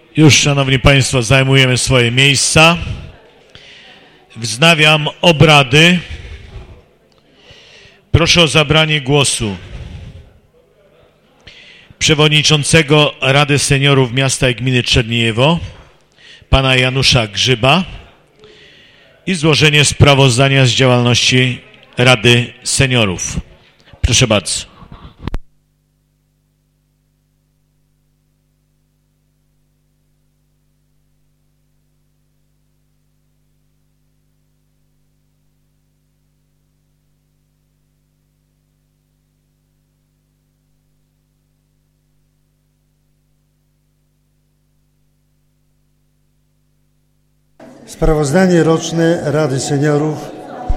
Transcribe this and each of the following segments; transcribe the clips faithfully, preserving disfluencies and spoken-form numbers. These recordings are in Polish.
Już, szanowni państwo, zajmujemy swoje miejsca. Wznawiam obrady. Proszę o zabranie głosu przewodniczącego Rady Seniorów Miasta i Gminy Czerniejewo, pana Janusza Grzyba, i złożenie sprawozdania z działalności Rady Seniorów. Proszę bardzo. Sprawozdanie roczne Rady Seniorów.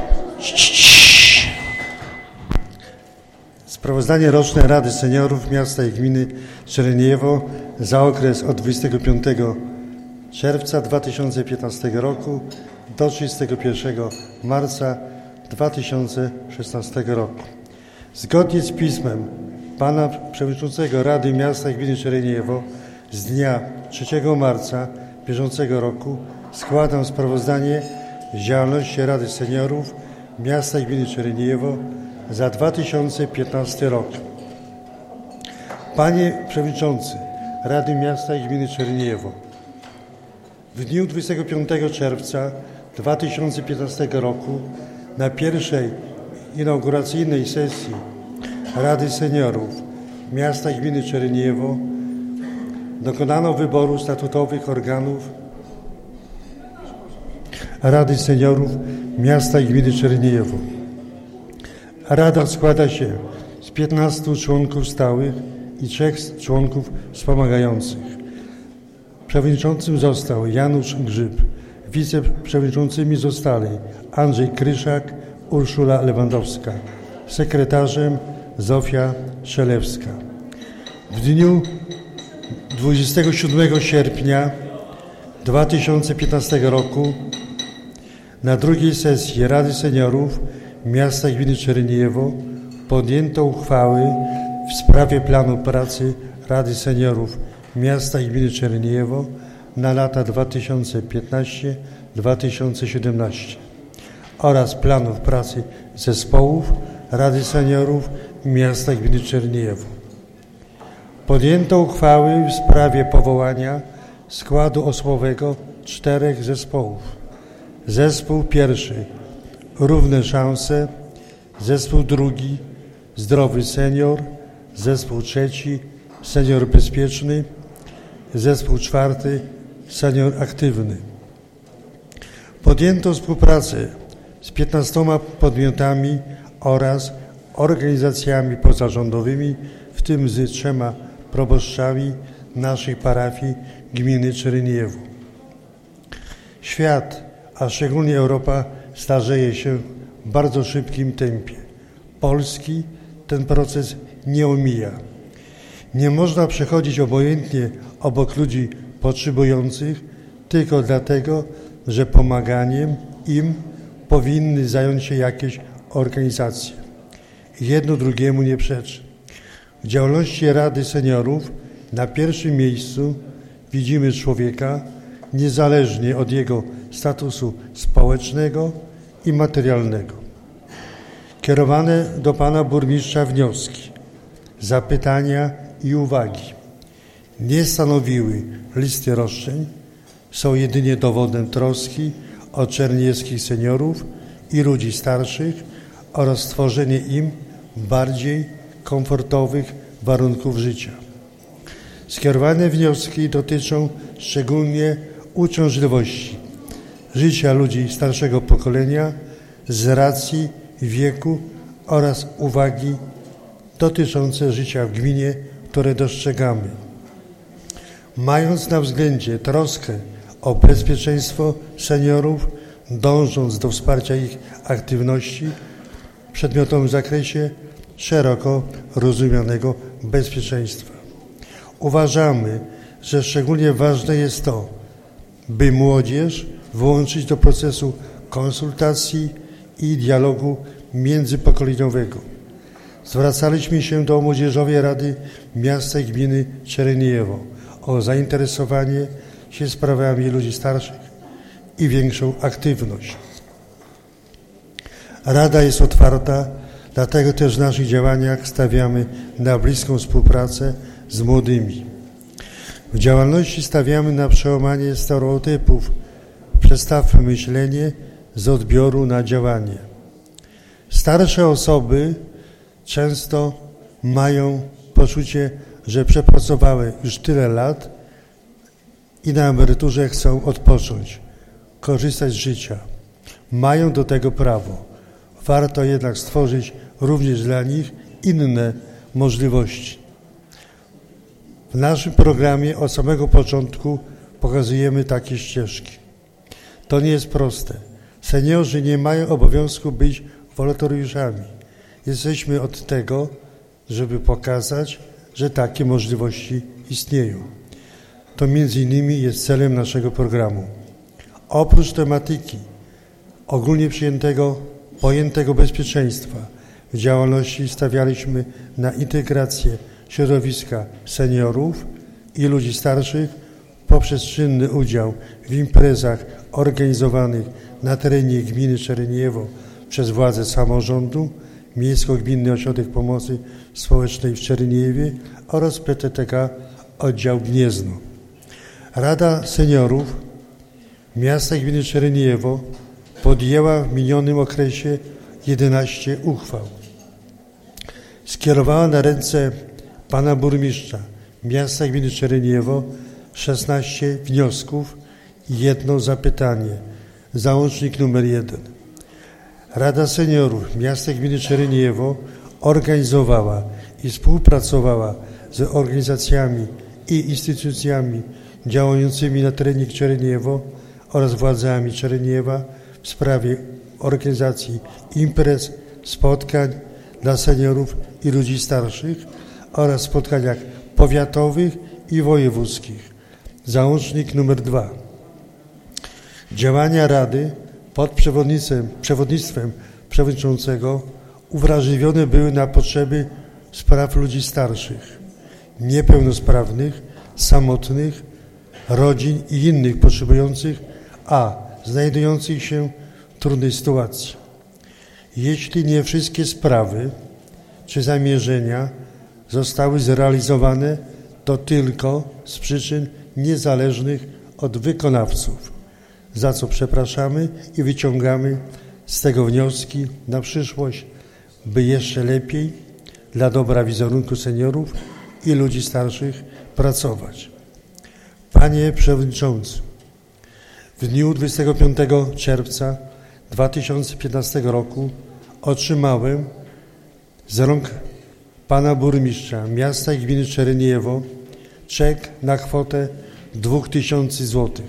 Sprawozdanie roczne Rady Seniorów Miasta i Gminy Czerniejewo za okres od dwudziestego piątego czerwca dwa tysiące piętnastego roku do trzydziestego pierwszego marca dwa tysiące szesnastego roku. Zgodnie z pismem pana przewodniczącego Rady Miasta i Gminy Czerniejewo z dnia trzeciego marca bieżącego roku składam sprawozdanie z działalności Rady Seniorów Miasta i Gminy Czerniejewo za dwa tysiące piętnasty rok. Panie Przewodniczący Rady Miasta i Gminy Czerniejewo, w dniu dwudziestego piątego czerwca dwa tysiące piętnastego roku na pierwszej inauguracyjnej sesji Rady Seniorów Miasta i Gminy Czerniejewo dokonano wyboru statutowych organów Rady Seniorów Miasta i Gminy Czerniejewo. Rada składa się z piętnastu członków stałych i trzech członków wspomagających. Przewodniczącym został Janusz Grzyb. Wiceprzewodniczącymi zostali Andrzej Kryszak, Urszula Lewandowska. Sekretarzem Zofia Szelewska. W dniu dwudziestego siódmego sierpnia dwa tysiące piętnastego roku na drugiej sesji Rady Seniorów Miasta i Gminy Czerniejewo podjęto uchwały w sprawie planu pracy Rady Seniorów Miasta i Gminy Czerniejewo na lata dwa tysiące piętnasty do dwa tysiące siedemnastego oraz planów pracy zespołów Rady Seniorów Miasta i Gminy Czerniejewo. Podjęto uchwały w sprawie powołania składu osobowego czterech zespołów. Zespół pierwszy Równe szanse, zespół drugi Zdrowy senior, zespół trzeci Senior bezpieczny, zespół czwarty Senior aktywny. Podjęto współpracę z piętnastoma podmiotami oraz organizacjami pozarządowymi, w tym z trzema proboszczami naszej parafii gminy Czerniejewo. Świat, a szczególnie Europa, starzeje się w bardzo szybkim tempie. Polski ten proces nie omija. Nie można przechodzić obojętnie obok ludzi potrzebujących tylko dlatego, że pomaganiem im powinny zająć się jakieś organizacje. Jedno drugiemu nie przeczy. W działalności Rady Seniorów na pierwszym miejscu widzimy człowieka, niezależnie od jego statusu społecznego i materialnego. Kierowane do pana burmistrza wnioski, zapytania i uwagi nie stanowiły listy roszczeń, są jedynie dowodem troski o czerniejewskich seniorów i ludzi starszych oraz stworzenie im bardziej komfortowych warunków życia. Skierowane wnioski dotyczą szczególnie uciążliwości życia ludzi starszego pokolenia z racji wieku oraz uwagi dotyczące życia w gminie, które dostrzegamy. Mając na względzie troskę o bezpieczeństwo seniorów, dążąc do wsparcia ich aktywności w przedmiotowym zakresie szeroko rozumianego bezpieczeństwa. Uważamy, że szczególnie ważne jest to, by młodzież włączyć do procesu konsultacji i dialogu międzypokoleniowego. Zwracaliśmy się do Młodzieżowej Rady Miasta i Gminy Czerniejewo o zainteresowanie się sprawami ludzi starszych i większą aktywność. Rada jest otwarta, dlatego też w naszych działaniach stawiamy na bliską współpracę z młodymi. W działalności stawiamy na przełamanie stereotypów, przestawmy myślenie z odbioru na działanie. Starsze osoby często mają poczucie, że przepracowały już tyle lat i na emeryturze chcą odpocząć, korzystać z życia. Mają do tego prawo. Warto jednak stworzyć również dla nich inne możliwości. W naszym programie od samego początku pokazujemy takie ścieżki. To nie jest proste. Seniorzy nie mają obowiązku być wolontariuszami. Jesteśmy od tego, żeby pokazać, że takie możliwości istnieją. To między innymi jest celem naszego programu. Oprócz tematyki ogólnie przyjętego, pojętego bezpieczeństwa w działalności stawialiśmy na integrację środowiska seniorów i ludzi starszych poprzez czynny udział w imprezach organizowanych na terenie gminy Czerniejewo przez władze samorządu, Miejsko-Gminny Ośrodek Pomocy Społecznej w Czerniejewie oraz P T T K Oddział Gniezno. Rada Seniorów Miasta i Gminy Czerniejewo podjęła w minionym okresie jedenaście uchwał. Skierowała na ręce pana burmistrza Miasta i Gminy Czerniejewo szesnaście wniosków i jedno zapytanie. Załącznik numer jeden. Rada Seniorów Miasta i Gminy Czerniejewo organizowała i współpracowała z organizacjami i instytucjami działającymi na terenie Czerniejewo oraz władzami Czerniejewa w sprawie organizacji imprez, spotkań dla seniorów i ludzi starszych oraz spotkaniach powiatowych i wojewódzkich. Załącznik numer dwa. Działania Rady pod przewodnictwem, przewodnictwem przewodniczącego uwrażliwione były na potrzeby spraw ludzi starszych, niepełnosprawnych, samotnych, rodzin i innych potrzebujących, a znajdujących się w trudnej sytuacji. Jeśli nie wszystkie sprawy czy zamierzenia zostały zrealizowane, to tylko z przyczyn niezależnych od wykonawców, za co przepraszamy i wyciągamy z tego wnioski na przyszłość, by jeszcze lepiej dla dobra wizerunku seniorów i ludzi starszych pracować. Panie Przewodniczący, w dniu dwudziestego piątego czerwca dwa tysiące piętnastego roku otrzymałem z rąk pana burmistrza Miasta i Gminy Czerniejewo czek na kwotę dwóch tysięcy złotych.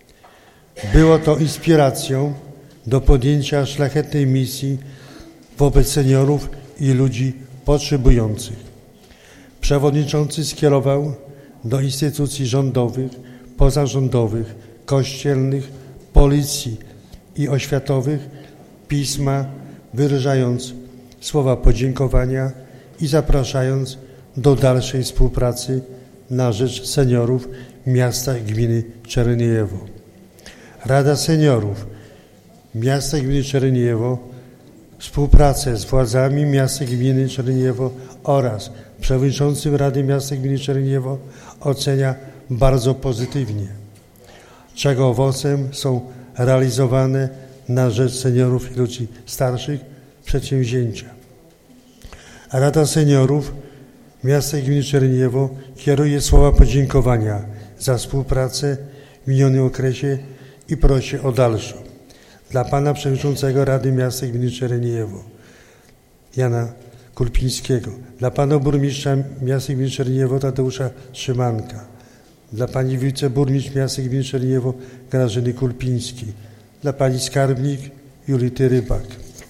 Było to inspiracją do podjęcia szlachetnej misji wobec seniorów i ludzi potrzebujących. Przewodniczący skierował do instytucji rządowych, pozarządowych, kościelnych, policji i oświatowych pisma, wyrażając słowa podziękowania i zapraszając do dalszej współpracy na rzecz seniorów Miasta i Gminy Czerniejewo. Rada Seniorów Miasta i Gminy Czerniejewo współpracę z władzami Miasta i Gminy Czerniejewo oraz przewodniczącym Rady Miasta i Gminy Czerniejewo ocenia bardzo pozytywnie, czego owocem są realizowane na rzecz seniorów i ludzi starszych przedsięwzięcia. Rada Seniorów Miasta i Gminy Czerniejewo kieruje słowa podziękowania za współpracę w minionym okresie i prosi o dalszą. Dla pana przewodniczącego Rady Miasta i Gminy Czerniejewo Jana Kulpińskiego, dla pana burmistrza Miasta i Gminy Czerniejewo Tadeusza Szymanka, dla pani wiceburmistrz Miasta i Gminy Czerniejewo Grażyny Kulpińskiej, dla pani skarbnik Julity Rybak,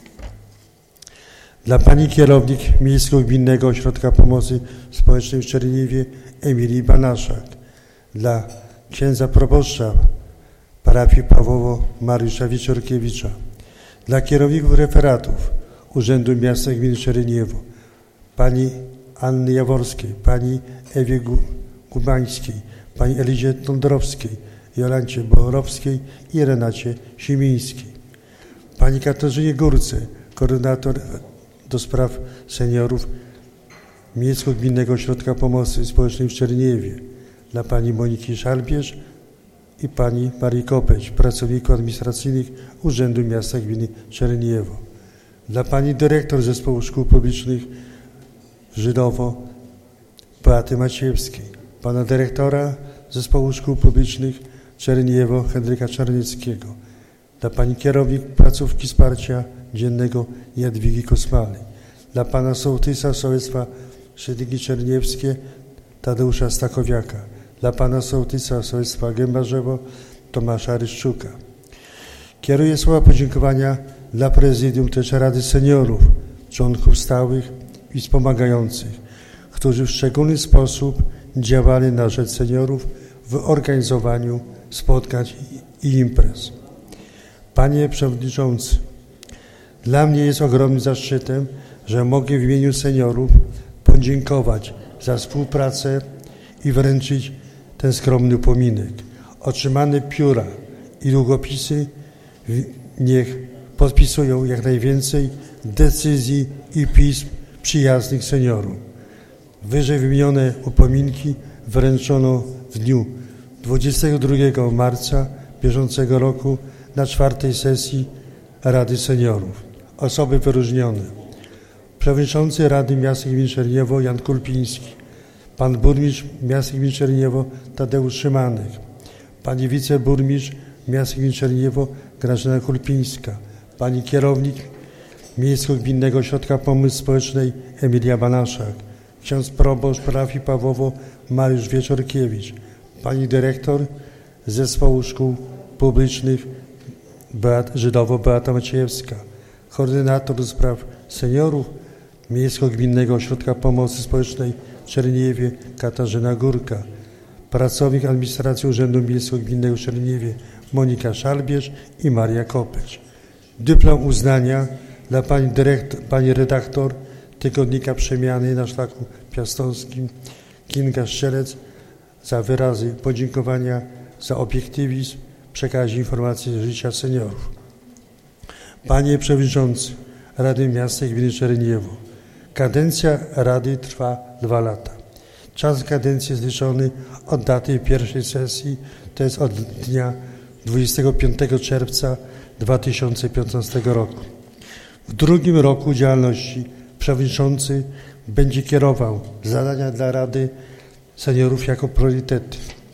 dla pani kierownik Miejsko-Gminnego Ośrodka Pomocy Społecznej w Czerniejewie Emilii Banaszak, dla księdza proboszcza parafii Pawłowo Mariusza Wieczorkiewicza, dla kierowników referatów Urzędu Miasta i Gminy Czerniejewo, pani Anny Jaworskiej, pani Ewie Kubańskiej, pani Elizie Tondrowskiej, Jolancie Borowskiej i Renacie Simińskiej, pani Katarzynie Górce, koordynator do spraw seniorów Miejsko-Gminnego Ośrodka Pomocy Społecznej w Czerniejewie, dla pani Moniki Szalbierz i pani Marii Kopeć, pracowników administracyjnych Urzędu Miasta Gminy Czerniejewo, dla pani dyrektor Zespołu Szkół Publicznych w Żydowo Beaty Maciejewskiej, pana dyrektora Zespołu Szkół Publicznych Czerniejewo Henryka Czarnieckiego, dla pani kierownik placówki wsparcia dziennego Jadwigi Kosmaly, dla pana sołtysa sołectwa Szydliki Czerniewskie Tadeusza Stachowiaka, dla pana sołtysa sołectwa Gębarzewo Tomasza Ryszczuka. Kieruję słowa podziękowania dla prezydium też Rady Seniorów, członków stałych i wspomagających, którzy w szczególny sposób działali na rzecz seniorów w organizowaniu spotkań i imprez. Panie Przewodniczący, dla mnie jest ogromnym zaszczytem, że mogę w imieniu seniorów podziękować za współpracę i wręczyć ten skromny upominek. Otrzymane pióra i długopisy niech podpisują jak najwięcej decyzji i pism przyjaznych seniorów. Wyżej wymienione upominki wręczono w dniu dwudziestego drugiego marca bieżącego roku na czwartej sesji Rady Seniorów. Osoby wyróżnione: przewodniczący Rady Miasta Gminy Czerniejewo Jan Kulpiński, pan burmistrz Miasta Gminy Czerniejewo Tadeusz Szymanek, pani wiceburmistrz Miasta Gminy Czerniejewo Grażyna Kulpińska, pani kierownik Miejsko-Gminnego Ośrodka Pomocy Społecznej Emilia Banaszak, ksiądz proboszcz parafii Pawłowo Mariusz Wieczorkiewicz, pani dyrektor Zespołu Szkół Publicznych Beat, Żydowo Beata Maciejewska, koordynator do spraw seniorów Miejsko-Gminnego Ośrodka Pomocy Społecznej w Czerniejewie Katarzyna Górka, pracownik administracji Urzędu Miejsko-Gminnego w Czerniejewie Monika Szalbierz i Maria Kopeć. Dyplom uznania dla pani, dyrektor, pani redaktor Tygodnika Przemiany na Szlaku Piastowskim Kinga Strzelec za wyrazy podziękowania za obiektywizm w przekazie informacji z życia seniorów. Panie Przewodniczący Rady Miasta i Gminy Czerniejewo, kadencja Rady trwa dwa lata. Czas kadencji jest liczony od daty pierwszej sesji, to jest od dnia dwudziestego piątego czerwca dwa tysiące piętnastego roku. W drugim roku działalności przewodniczący będzie kierował zadania dla Rady Seniorów jako priorytety: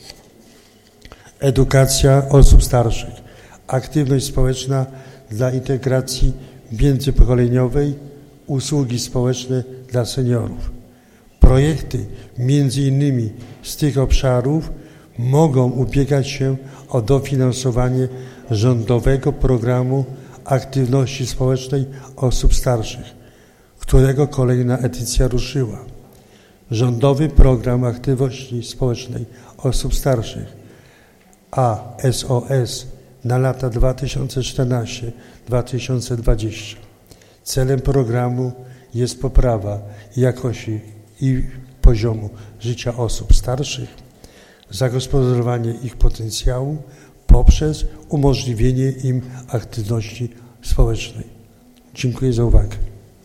edukacja osób starszych, aktywność społeczna dla integracji międzypokoleniowej, usługi społeczne dla seniorów. Projekty między innymi z tych obszarów mogą ubiegać się o dofinansowanie rządowego programu aktywności społecznej osób starszych, którego kolejna edycja ruszyła. Rządowy program aktywności społecznej osób starszych A S O S na lata dwa tysiące czternasty do dwa tysiące dwudziestego. Celem programu jest poprawa jakości i poziomu życia osób starszych, zagospodarowanie ich potencjału poprzez umożliwienie im aktywności społecznej. Dziękuję za uwagę.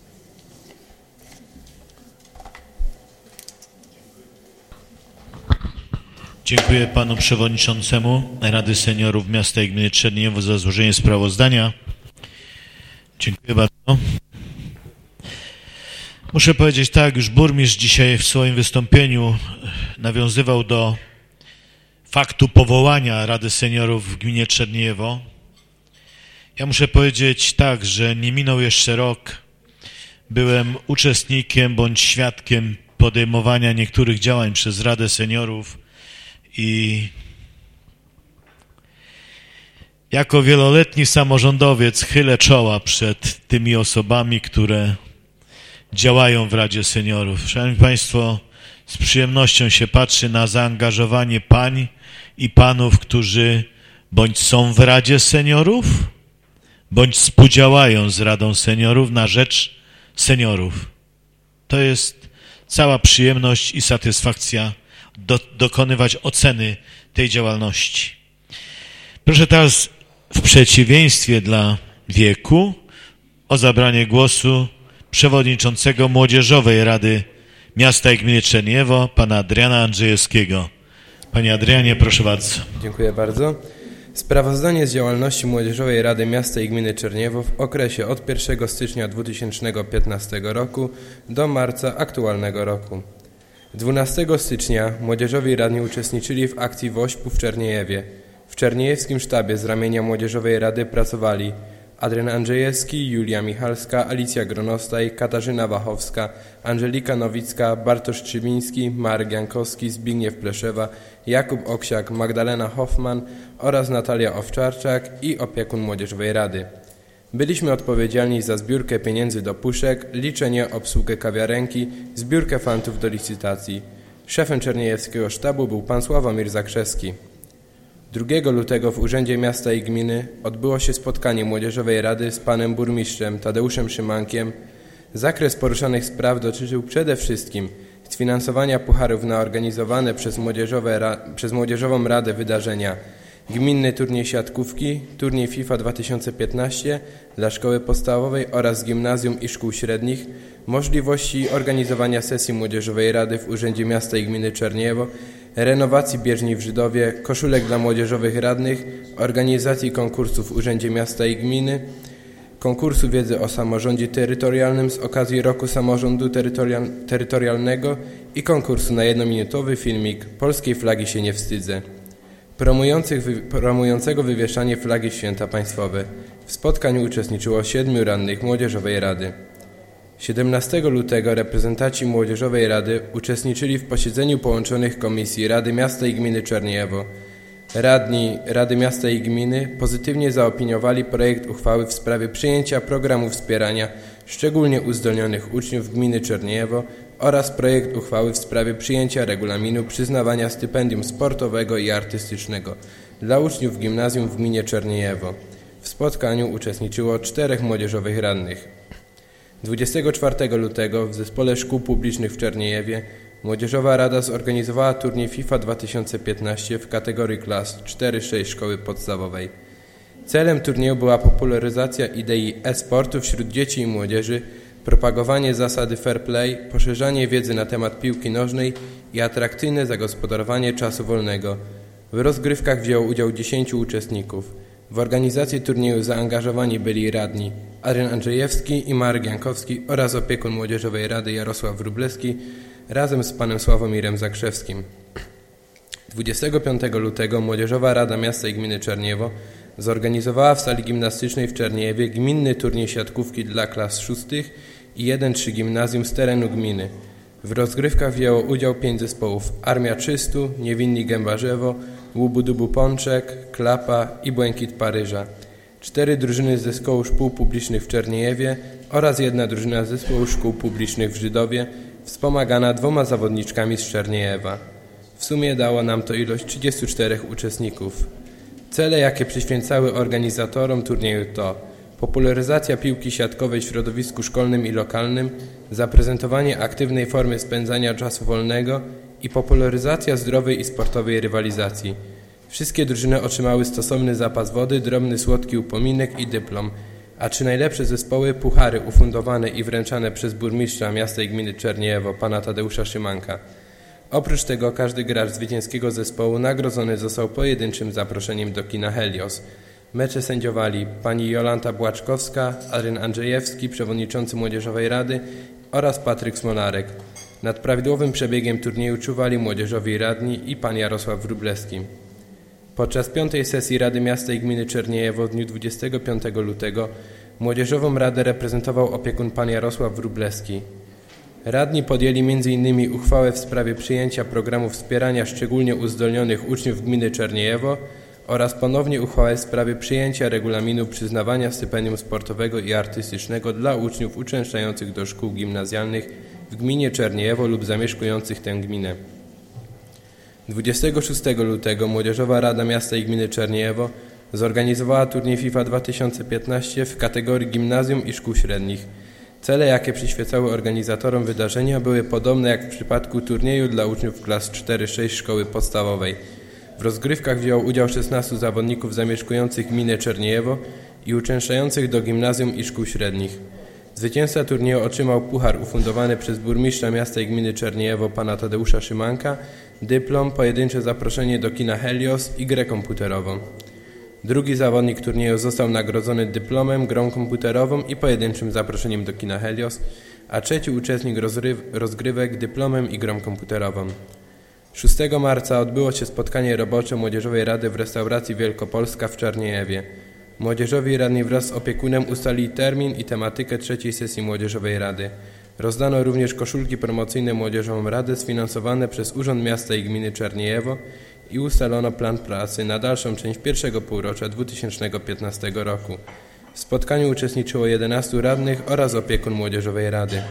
Dziękuję panu przewodniczącemu Rady Seniorów Miasta i Gminy Czerniejewo za złożenie sprawozdania. Dziękuję bardzo. Muszę powiedzieć tak, już burmistrz dzisiaj w swoim wystąpieniu nawiązywał do faktu powołania Rady Seniorów w gminie Czerniejewo. Ja muszę powiedzieć tak, że nie minął jeszcze rok. Byłem uczestnikiem bądź świadkiem podejmowania niektórych działań przez Radę Seniorów i jako wieloletni samorządowiec chylę czoła przed tymi osobami, które działają w Radzie Seniorów. Szanowni Państwo, z przyjemnością się patrzy na zaangażowanie pań i panów, którzy bądź są w Radzie Seniorów, bądź współdziałają z Radą Seniorów na rzecz seniorów. To jest cała przyjemność i satysfakcja do, dokonywać oceny tej działalności. Proszę teraz w przeciwieństwie dla wieku o zabranie głosu przewodniczącego Młodzieżowej Rady Miasta i Gminy Czerniejewo, pana Adriana Andrzejewskiego. Panie Adrianie, proszę bardzo. Dziękuję bardzo. Sprawozdanie z działalności Młodzieżowej Rady Miasta i Gminy Czerniejewo w okresie od pierwszego stycznia dwa tysiące piętnastego roku do marca aktualnego roku. dwunastego stycznia młodzieżowi radni uczestniczyli w akcji WOŚP-u w Czerniejewie. W czerniejewskim sztabie z ramienia Młodzieżowej Rady pracowali Adrian Andrzejewski, Julia Michalska, Alicja Gronostaj, Katarzyna Wachowska, Angelika Nowicka, Bartosz Trzybiński, Marek Jankowski, Zbigniew Pleszewa, Jakub Oksiak, Magdalena Hoffman oraz Natalia Owczarczak i opiekun Młodzieżowej Rady. Byliśmy odpowiedzialni za zbiórkę pieniędzy do puszek, liczenie, obsługę kawiarenki, zbiórkę fantów do licytacji. Szefem czerniejewskiego sztabu był pan Sławomir Zakrzewski. drugiego lutego w Urzędzie Miasta i Gminy odbyło się spotkanie Młodzieżowej Rady z panem burmistrzem Tadeuszem Szymankiem. Zakres poruszanych spraw dotyczył przede wszystkim sfinansowania pucharów na organizowane przez, Młodzieżowe, przez Młodzieżową Radę wydarzenia: gminny turniej siatkówki, turniej FIFA dwa tysiące piętnaście dla szkoły podstawowej oraz gimnazjum i szkół średnich, możliwości organizowania sesji Młodzieżowej Rady w Urzędzie Miasta i Gminy Czerniejewo, renowacji bieżni w Żydowie, koszulek dla młodzieżowych radnych, organizacji konkursów w Urzędzie Miasta i Gminy, konkursu wiedzy o samorządzie terytorialnym z okazji Roku Samorządu Terytorial Terytorialnego i konkursu na jednominutowy filmik Polskiej flagi się nie wstydzę, promujących, wy, promującego wywieszanie flagi w święta państwowe. W spotkaniu uczestniczyło siedmiu radnych Młodzieżowej Rady. siedemnastego lutego reprezentanci Młodzieżowej Rady uczestniczyli w posiedzeniu połączonych komisji Rady Miasta i Gminy Czerniejewo. Radni Rady Miasta i Gminy pozytywnie zaopiniowali projekt uchwały w sprawie przyjęcia programu wspierania szczególnie uzdolnionych uczniów Gminy Czerniejewo oraz projekt uchwały w sprawie przyjęcia regulaminu przyznawania stypendium sportowego i artystycznego dla uczniów gimnazjum w Gminie Czerniejewo. W spotkaniu uczestniczyło czterech młodzieżowych radnych. dwudziestego czwartego lutego w Zespole Szkół Publicznych w Czerniejewie Młodzieżowa Rada zorganizowała turniej FIFA dwa tysiące piętnaście w kategorii klas cztery sześć szkoły podstawowej. Celem turnieju była popularyzacja idei e-sportu wśród dzieci i młodzieży, propagowanie zasady fair play, poszerzanie wiedzy na temat piłki nożnej i atrakcyjne zagospodarowanie czasu wolnego. W rozgrywkach wzięło udział dziesięciu uczestników. W organizację turnieju zaangażowani byli radni Adrian Andrzejewski i Marek Jankowski oraz opiekun Młodzieżowej Rady Jarosław Wróblewski razem z panem Sławomirem Zakrzewskim. dwudziestego piątego lutego Młodzieżowa Rada Miasta i Gminy Czerniejewo zorganizowała w sali gimnastycznej w Czerniejewie gminny turniej siatkówki dla klas szóstych i jeden trzy gimnazjum z terenu gminy. W rozgrywkach wzięło udział pięć zespołów: Armia Czystu, Niewinni Gębarzewo, Łubu-Dubu Pączek, Klapa i Błękit Paryża. Cztery drużyny z Zespołu Szkół Publicznych w Czerniejewie oraz jedna drużyna z Zespołu Szkół Publicznych w Żydowie, wspomagana dwoma zawodniczkami z Czerniejewa. W sumie dało nam to ilość trzydziestu czterech uczestników. Cele, jakie przyświęcały organizatorom turnieju, to popularyzacja piłki siatkowej w środowisku szkolnym i lokalnym, zaprezentowanie aktywnej formy spędzania czasu wolnego i popularyzacja zdrowej i sportowej rywalizacji. Wszystkie drużyny otrzymały stosowny zapas wody, drobny słodki upominek i dyplom, a trzy najlepsze zespoły puchary ufundowane i wręczane przez burmistrza miasta i gminy Czerniejewo, pana Tadeusza Szymanka. Oprócz tego każdy gracz zwycięskiego zespołu nagrodzony został pojedynczym zaproszeniem do kina Helios. Mecze sędziowali pani Jolanta Błaczkowska, Adrian Andrzejewski, przewodniczący Młodzieżowej Rady oraz Patryk Smolarek. Nad prawidłowym przebiegiem turnieju czuwali młodzieżowi radni i pan Jarosław Wróblewski. Podczas piątej sesji Rady Miasta i Gminy Czerniejewo w dniu dwudziestego piątego lutego Młodzieżową Radę reprezentował opiekun pan Jarosław Wróblewski. Radni podjęli między innymi uchwałę w sprawie przyjęcia programu wspierania szczególnie uzdolnionych uczniów gminy Czerniejewo oraz ponownie uchwałę w sprawie przyjęcia regulaminu przyznawania stypendium sportowego i artystycznego dla uczniów uczęszczających do szkół gimnazjalnych w gminie Czerniejewo lub zamieszkujących tę gminę. dwudziestego szóstego lutego Młodzieżowa Rada Miasta i Gminy Czerniejewo zorganizowała turniej FIFA dwa tysiące piętnaście w kategorii gimnazjum i szkół średnich. Cele, jakie przyświecały organizatorom wydarzenia, były podobne jak w przypadku turnieju dla uczniów klas cztery sześć szkoły podstawowej. W rozgrywkach wzięło udział szesnastu zawodników zamieszkujących gminę Czerniejewo i uczęszczających do gimnazjum i szkół średnich. Zwycięzca turnieju otrzymał puchar ufundowany przez burmistrza miasta i gminy Czerniejewo pana Tadeusza Szymanka, dyplom, pojedyncze zaproszenie do kina Helios i grę komputerową. Drugi zawodnik turnieju został nagrodzony dyplomem, grą komputerową i pojedynczym zaproszeniem do kina Helios, a trzeci uczestnik rozryw- rozgrywek dyplomem i grą komputerową. szóstego marca odbyło się spotkanie robocze Młodzieżowej Rady w restauracji Wielkopolska w Czerniejewie. Młodzieżowi radni wraz z opiekunem ustalili termin i tematykę trzeciej sesji Młodzieżowej Rady. Rozdano również koszulki promocyjne Młodzieżową Radę sfinansowane przez Urząd Miasta i Gminy Czerniejewo i ustalono plan pracy na dalszą część pierwszego półrocza dwa tysiące piętnastego roku. W spotkaniu uczestniczyło jedenastu radnych oraz opiekun Młodzieżowej Rady.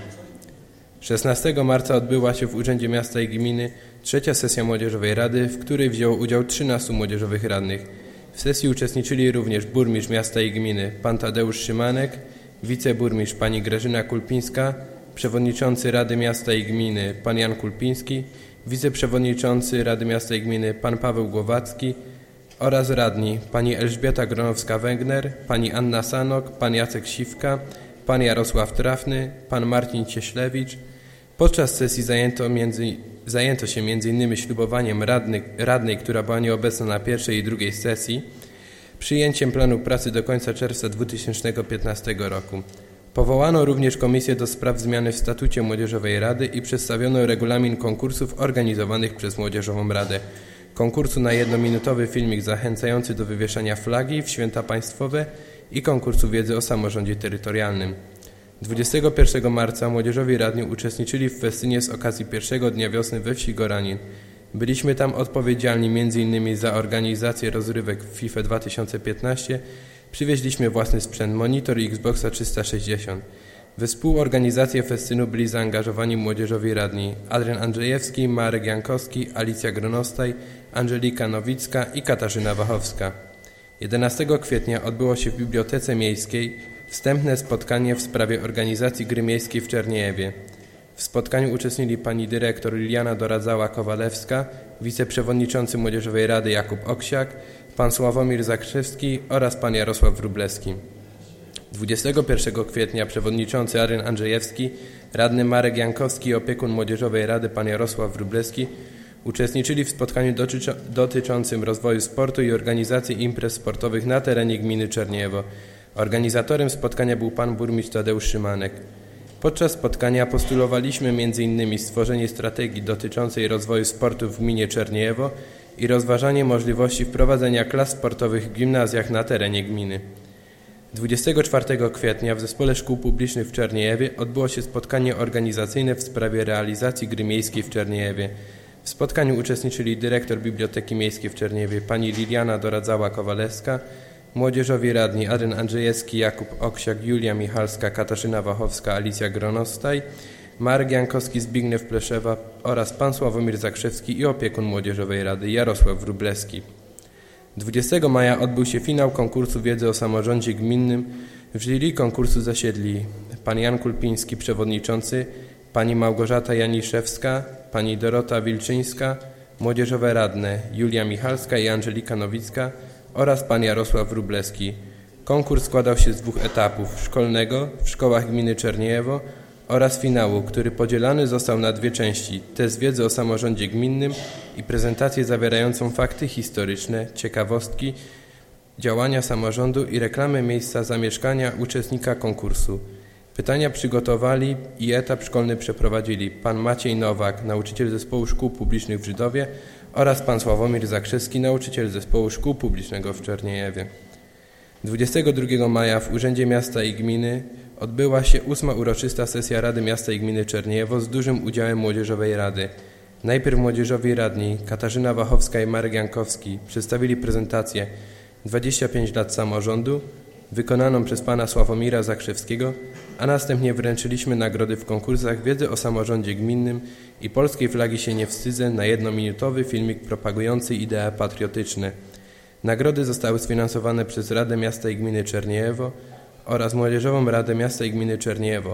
szesnastego marca odbyła się w Urzędzie Miasta i Gminy trzecia sesja Młodzieżowej Rady, w której wzięło udział trzynastu młodzieżowych radnych. W sesji uczestniczyli również burmistrz miasta i gminy pan Tadeusz Szymanek, wiceburmistrz pani Grażyna Kulpińska, przewodniczący Rady Miasta i Gminy pan Jan Kulpiński, wiceprzewodniczący Rady Miasta i Gminy pan Paweł Głowacki oraz radni pani Elżbieta Gronowska-Węgner, pani Anna Sanok, pan Jacek Siwka, pan Jarosław Trafny, pan Marcin Cieślewicz. Podczas sesji zajęto, między, zajęto się między innymi ślubowaniem radny, radnej, która była nieobecna na pierwszej i drugiej sesji, przyjęciem planu pracy do końca czerwca dwa tysiące piętnastego roku. Powołano również komisję do spraw zmiany w statucie Młodzieżowej Rady i przedstawiono regulamin konkursów organizowanych przez Młodzieżową Radę. Konkursu na jednominutowy filmik zachęcający do wywieszania flagi w święta państwowe i konkursu wiedzy o samorządzie terytorialnym. dwudziestego pierwszego marca młodzieżowi radni uczestniczyli w festynie z okazji pierwszego dnia wiosny we wsi Goranin. Byliśmy tam odpowiedzialni między innymi za organizację rozrywek w FIFA dwa tysiące piętnaście. Przywieźliśmy własny sprzęt, monitor i Xboxa trzysta sześćdziesiąt. We współorganizację festynu byli zaangażowani młodzieżowi radni Adrian Andrzejewski, Marek Jankowski, Alicja Gronostaj, Angelika Nowicka i Katarzyna Wachowska. jedenastego kwietnia odbyło się w Bibliotece Miejskiej wstępne spotkanie w sprawie organizacji gry miejskiej w Czerniejewie. W spotkaniu uczestniczyli pani dyrektor Liliana Doradzała-Kowalewska, wiceprzewodniczący Młodzieżowej Rady Jakub Oksiak, pan Sławomir Zakrzewski oraz pan Jarosław Wróblewski. dwudziestego pierwszego kwietnia przewodniczący Adrian Andrzejewski, radny Marek Jankowski i opiekun Młodzieżowej Rady pan Jarosław Wróblewski uczestniczyli w spotkaniu dotyczącym rozwoju sportu i organizacji imprez sportowych na terenie gminy Czerniejewo. Organizatorem spotkania był pan burmistrz Tadeusz Szymanek. Podczas spotkania postulowaliśmy między innymi stworzenie strategii dotyczącej rozwoju sportu w gminie Czerniejewo i rozważanie możliwości wprowadzenia klas sportowych w gimnazjach na terenie gminy. dwudziestego czwartego kwietnia w Zespole Szkół Publicznych w Czerniejewie odbyło się spotkanie organizacyjne w sprawie realizacji gry miejskiej w Czerniejewie. W spotkaniu uczestniczyli dyrektor Biblioteki Miejskiej w Czerniejewie pani Liliana Doradzała-Kowalewska, młodzieżowi radni Adrian Andrzejewski, Jakub Oksiak, Julia Michalska, Katarzyna Wachowska, Alicja Gronostaj, Marek Jankowski, Zbigniew Pleszewa oraz pan Sławomir Zakrzewski i opiekun Młodzieżowej Rady Jarosław Wróblewski. dwudziestego maja odbył się finał konkursu wiedzy o samorządzie gminnym. W jury konkursu zasiedli pan Jan Kulpiński, przewodniczący, pani Małgorzata Janiszewska, pani Dorota Wilczyńska, młodzieżowe radne Julia Michalska i Angelika Nowicka oraz pan Jarosław Wróblewski. Konkurs składał się z dwóch etapów: szkolnego w szkołach gminy Czerniejewo oraz finału, który podzielany został na dwie części: test wiedzy o samorządzie gminnym i prezentację zawierającą fakty historyczne, ciekawostki, działania samorządu i reklamę miejsca zamieszkania uczestnika konkursu. Pytania przygotowali i etap szkolny przeprowadzili pan Maciej Nowak, nauczyciel Zespołu Szkół Publicznych w Żydowie oraz pan Sławomir Zakrzewski, nauczyciel Zespołu Szkół Publicznego w Czerniejewie. dwudziestego drugiego maja w Urzędzie Miasta i Gminy odbyła się ósma uroczysta sesja Rady Miasta i Gminy Czerniejewo z dużym udziałem Młodzieżowej Rady. Najpierw młodzieżowi radni Katarzyna Wachowska i Marek Jankowski przedstawili prezentację dwadzieścia pięć lat samorządu wykonaną przez pana Sławomira Zakrzewskiego, a następnie wręczyliśmy nagrody w konkursach wiedzy o samorządzie gminnym i polskiej flagi się nie wstydzę na jednominutowy filmik propagujący idee patriotyczne. Nagrody zostały sfinansowane przez Radę Miasta i Gminy Czerniejewo oraz Młodzieżową Radę Miasta i Gminy Czerniejewo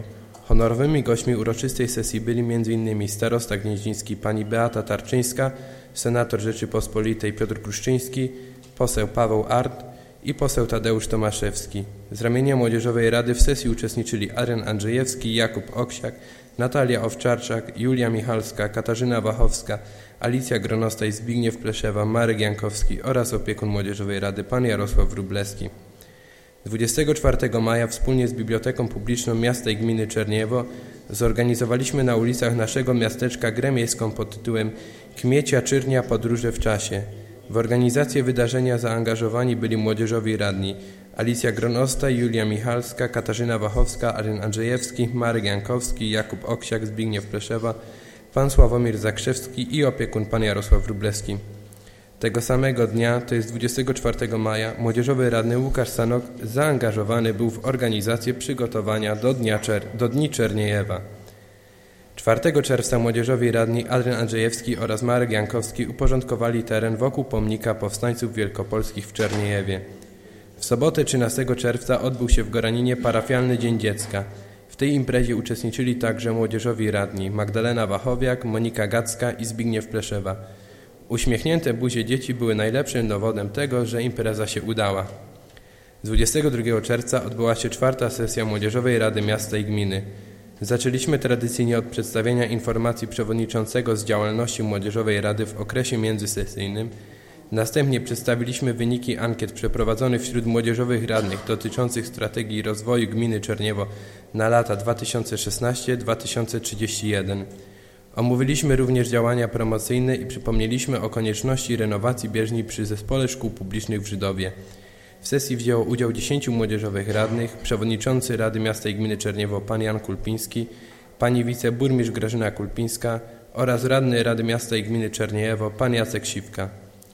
Honorowymi gośćmi uroczystej sesji byli między innymi starosta gnieźnieński pani Beata Tarczyńska, senator Rzeczypospolitej Piotr Kruszczyński, poseł Paweł Art i poseł Tadeusz Tomaszewski. Z ramienia Młodzieżowej Rady w sesji uczestniczyli Adrian Andrzejewski, Jakub Oksiak, Natalia Owczarczak, Julia Michalska, Katarzyna Wachowska, Alicja Gronostaj, Zbigniew Pleszewa, Marek Jankowski oraz opiekun Młodzieżowej Rady pan Jarosław Wróblewski. dwudziestego czwartego maja wspólnie z Biblioteką Publiczną Miasta i Gminy Czerniejewo zorganizowaliśmy na ulicach naszego miasteczka grę miejską pod tytułem Kmiecia Czyrnia podróże w czasie. W organizację wydarzenia zaangażowani byli młodzieżowi radni Alicja Gronostaj, Julia Michalska, Katarzyna Wachowska, Adrian Andrzejewski, Marek Jankowski, Jakub Oksiak, Zbigniew Pleszewa, pan Sławomir Zakrzewski i opiekun pan Jarosław Wróblewski. Tego samego dnia, to jest dwudziestego czwartego maja, młodzieżowy radny Łukasz Sanok zaangażowany był w organizację przygotowania do, dnia Czer do Dni Czerniejewa. czwartego czerwca młodzieżowi radni Adrian Andrzejewski oraz Marek Jankowski uporządkowali teren wokół pomnika powstańców wielkopolskich w Czerniejewie. W sobotę trzynastego czerwca odbył się w Goraninie parafialny Dzień Dziecka. W tej imprezie uczestniczyli także młodzieżowi radni Magdalena Wachowiak, Monika Gacka i Zbigniew Pleszewa. Uśmiechnięte buzie dzieci były najlepszym dowodem tego, że impreza się udała. dwudziestego drugiego czerwca odbyła się czwarta sesja Młodzieżowej Rady Miasta i Gminy. Zaczęliśmy tradycyjnie od przedstawienia informacji przewodniczącego z działalności Młodzieżowej Rady w okresie międzysesyjnym. Następnie przedstawiliśmy wyniki ankiet przeprowadzonych wśród młodzieżowych radnych dotyczących strategii rozwoju gminy Czerniejewo na lata dwa tysiące szesnasty do dwa tysiące trzydziestego pierwszego. Omówiliśmy również działania promocyjne i przypomnieliśmy o konieczności renowacji bieżni przy Zespole Szkół Publicznych w Żydowie. W sesji wzięło udział dziesięciu młodzieżowych radnych, przewodniczący Rady Miasta i Gminy Czerniejewo pan Jan Kulpiński, pani wiceburmistrz Grażyna Kulpińska oraz radny Rady Miasta i Gminy Czerniejewo pan Jacek Siwka.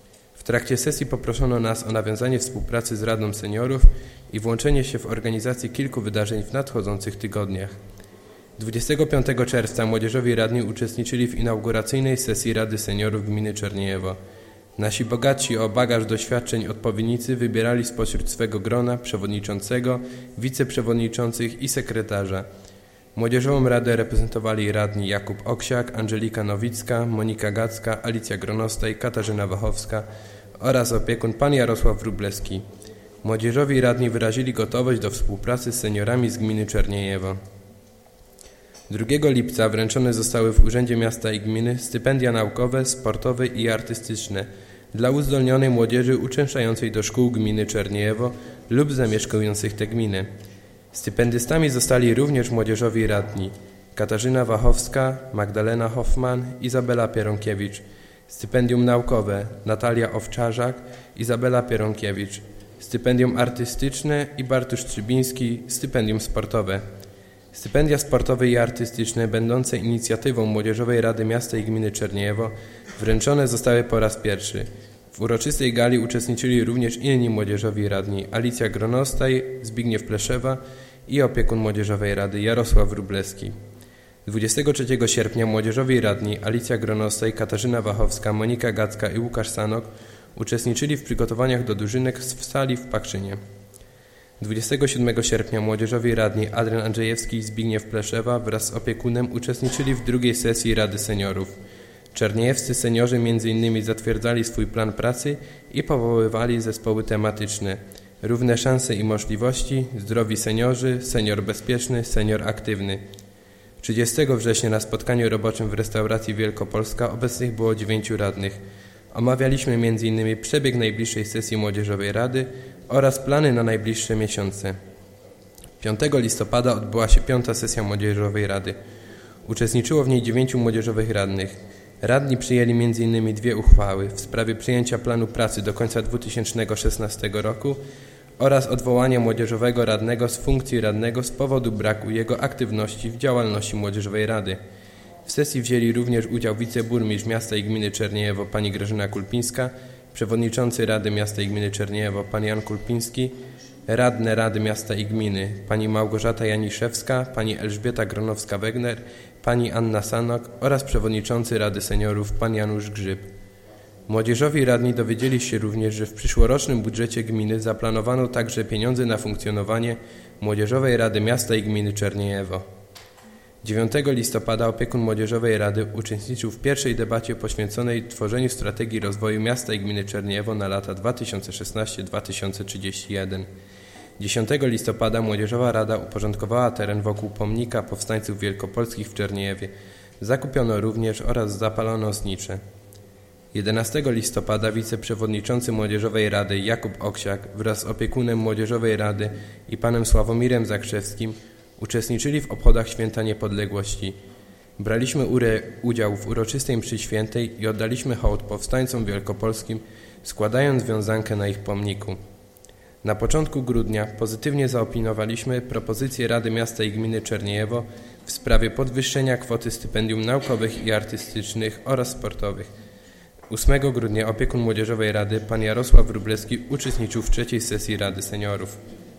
W trakcie sesji poproszono nas o nawiązanie współpracy z Radą Seniorów i włączenie się w organizację kilku wydarzeń w nadchodzących tygodniach. dwudziestego piątego czerwca młodzieżowi radni uczestniczyli w inauguracyjnej sesji Rady Seniorów Gminy Czerniejewo. Nasi bogatsi o bagaż doświadczeń odpowiednicy wybierali spośród swego grona przewodniczącego, wiceprzewodniczących i sekretarza. Młodzieżową radę reprezentowali radni Jakub Oksiak, Angelika Nowicka, Monika Gacka, Alicja Gronostaj, Katarzyna Wachowska oraz opiekun pan Jarosław Wróblewski. Młodzieżowi radni wyrazili gotowość do współpracy z seniorami z gminy Czerniejewo. drugiego lipca wręczone zostały w Urzędzie Miasta i Gminy stypendia naukowe, sportowe i artystyczne dla uzdolnionej młodzieży uczęszczającej do szkół gminy Czerniejewo lub zamieszkujących te gminy. Stypendystami zostali również młodzieżowi radni Katarzyna Wachowska, Magdalena Hoffman, Izabela Pieronkiewicz. Stypendium naukowe Natalia Owczarzak, Izabela Pieronkiewicz. Stypendium artystyczne i Bartusz Trzybiński, stypendium sportowe. Stypendia sportowe i artystyczne będące inicjatywą Młodzieżowej Rady Miasta i Gminy Czerniejewo wręczone zostały po raz pierwszy. W uroczystej gali uczestniczyli również inni młodzieżowi radni Alicja Gronostaj, Zbigniew Pleszewa i opiekun Młodzieżowej Rady Jarosław Wróblewski. dwudziestego trzeciego sierpnia młodzieżowi radni Alicja Gronostaj, Katarzyna Wachowska, Monika Gacka i Łukasz Sanok uczestniczyli w przygotowaniach do drużynek w sali w Pakrzynie. dwudziestego siódmego sierpnia młodzieżowi radni Adrian Andrzejewski i Zbigniew Pleszewa wraz z opiekunem uczestniczyli w drugiej sesji Rady Seniorów. Czerniejewscy seniorzy między innymi zatwierdzali swój plan pracy i powoływali zespoły tematyczne: równe szanse i możliwości, zdrowi seniorzy, senior bezpieczny, senior aktywny. trzydziestego września na spotkaniu roboczym w restauracji Wielkopolska obecnych było dziewięciu radnych. Omawialiśmy między innymi przebieg najbliższej sesji Młodzieżowej Rady oraz plany na najbliższe miesiące. piątego listopada odbyła się piąta sesja Młodzieżowej Rady. Uczestniczyło w niej dziewięciu młodzieżowych radnych. Radni przyjęli między innymi dwie uchwały w sprawie przyjęcia planu pracy do końca dwa tysiące szesnastego roku oraz odwołania młodzieżowego radnego z funkcji radnego z powodu braku jego aktywności w działalności Młodzieżowej Rady. W sesji wzięli również udział wiceburmistrz Miasta i Gminy Czerniejewo pani Grażyna Kulpińska, przewodniczący Rady Miasta i Gminy Czerniejewo pan Jan Kulpiński, radne Rady Miasta i Gminy pani Małgorzata Janiszewska, pani Elżbieta Gronowska-Wegner, pani Anna Sanok oraz przewodniczący Rady Seniorów pan Janusz Grzyb. Młodzieżowi radni dowiedzieli się również, że w przyszłorocznym budżecie gminy zaplanowano także pieniądze na funkcjonowanie Młodzieżowej Rady Miasta i Gminy Czerniejewo. dziewiątego listopada opiekun Młodzieżowej Rady uczestniczył w pierwszej debacie poświęconej tworzeniu strategii rozwoju miasta i gminy Czerniejewo na lata dwa tysiące szesnasty do dwa tysiące trzydziestego pierwszego. dziesiątego listopada Młodzieżowa Rada uporządkowała teren wokół pomnika powstańców wielkopolskich w Czerniejewie. Zakupiono również oraz zapalono znicze. jedenastego listopada wiceprzewodniczący Młodzieżowej Rady Jakub Oksiak wraz z opiekunem Młodzieżowej Rady i panem Sławomirem Zakrzewskim uczestniczyli w obchodach Święta Niepodległości. Braliśmy udział w uroczystej mszy świętej i oddaliśmy hołd powstańcom wielkopolskim, składając wiązankę na ich pomniku. Na początku grudnia pozytywnie zaopiniowaliśmy propozycję Rady Miasta i Gminy Czerniejewo w sprawie podwyższenia kwoty stypendium naukowych i artystycznych oraz sportowych. ósmego grudnia opiekun Młodzieżowej Rady pan Jarosław Wróblewski uczestniczył w trzeciej sesji Rady Seniorów.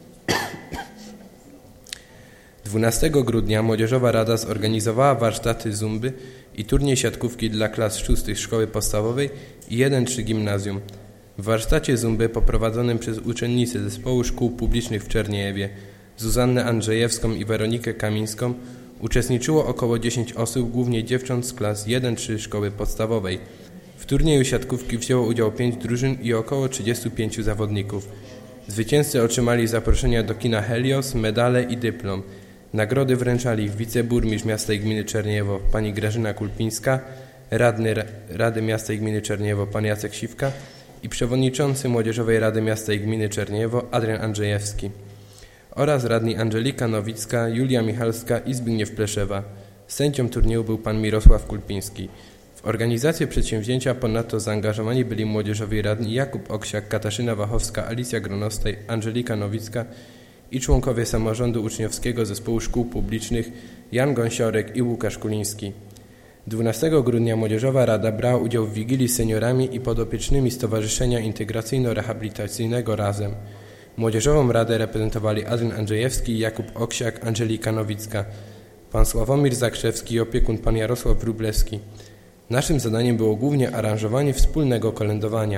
dwunastego grudnia Młodzieżowa Rada zorganizowała warsztaty zumby i turniej siatkówki dla klas szóstych szkoły podstawowej i jeden trzy gimnazjum. W warsztacie zumby poprowadzonym przez uczennice Zespołu Szkół Publicznych w Czerniejewie, Zuzannę Andrzejewską i Weronikę Kamińską, uczestniczyło około dziesięć osób, głównie dziewcząt z klas jeden trzy szkoły podstawowej. W turnieju siatkówki wzięło udział pięć drużyn i około trzydziestu pięciu zawodników. Zwycięzcy otrzymali zaproszenia do kina Helios, medale i dyplom. Nagrody wręczali wiceburmistrz miasta i gminy Czerniejewo pani Grażyna Kulpińska, radny Rady Miasta i Gminy Czerniejewo pan Jacek Siwka i przewodniczący Młodzieżowej Rady Miasta i Gminy Czerniejewo Adrian Andrzejewski oraz radni Angelika Nowicka, Julia Michalska i Zbigniew Pleszewa. Sędzią turnieju był pan Mirosław Kulpiński. W organizację przedsięwzięcia ponadto zaangażowani byli młodzieżowi radni Jakub Oksiak, Katarzyna Wachowska, Alicja Gronostaj, Angelika Nowicka i członkowie samorządu uczniowskiego Zespołu Szkół Publicznych Jan Gąsiorek i Łukasz Kuliński. dwunastego grudnia Młodzieżowa Rada brała udział w Wigilii z seniorami i podopiecznymi Stowarzyszenia Integracyjno-Rehabilitacyjnego Razem. Młodzieżową Radę reprezentowali Adrian Andrzejewski, Jakub Oksiak, Angelika Nowicka, pan Sławomir Zakrzewski i opiekun pan Jarosław Wróblewski. Naszym zadaniem było głównie aranżowanie wspólnego kolędowania.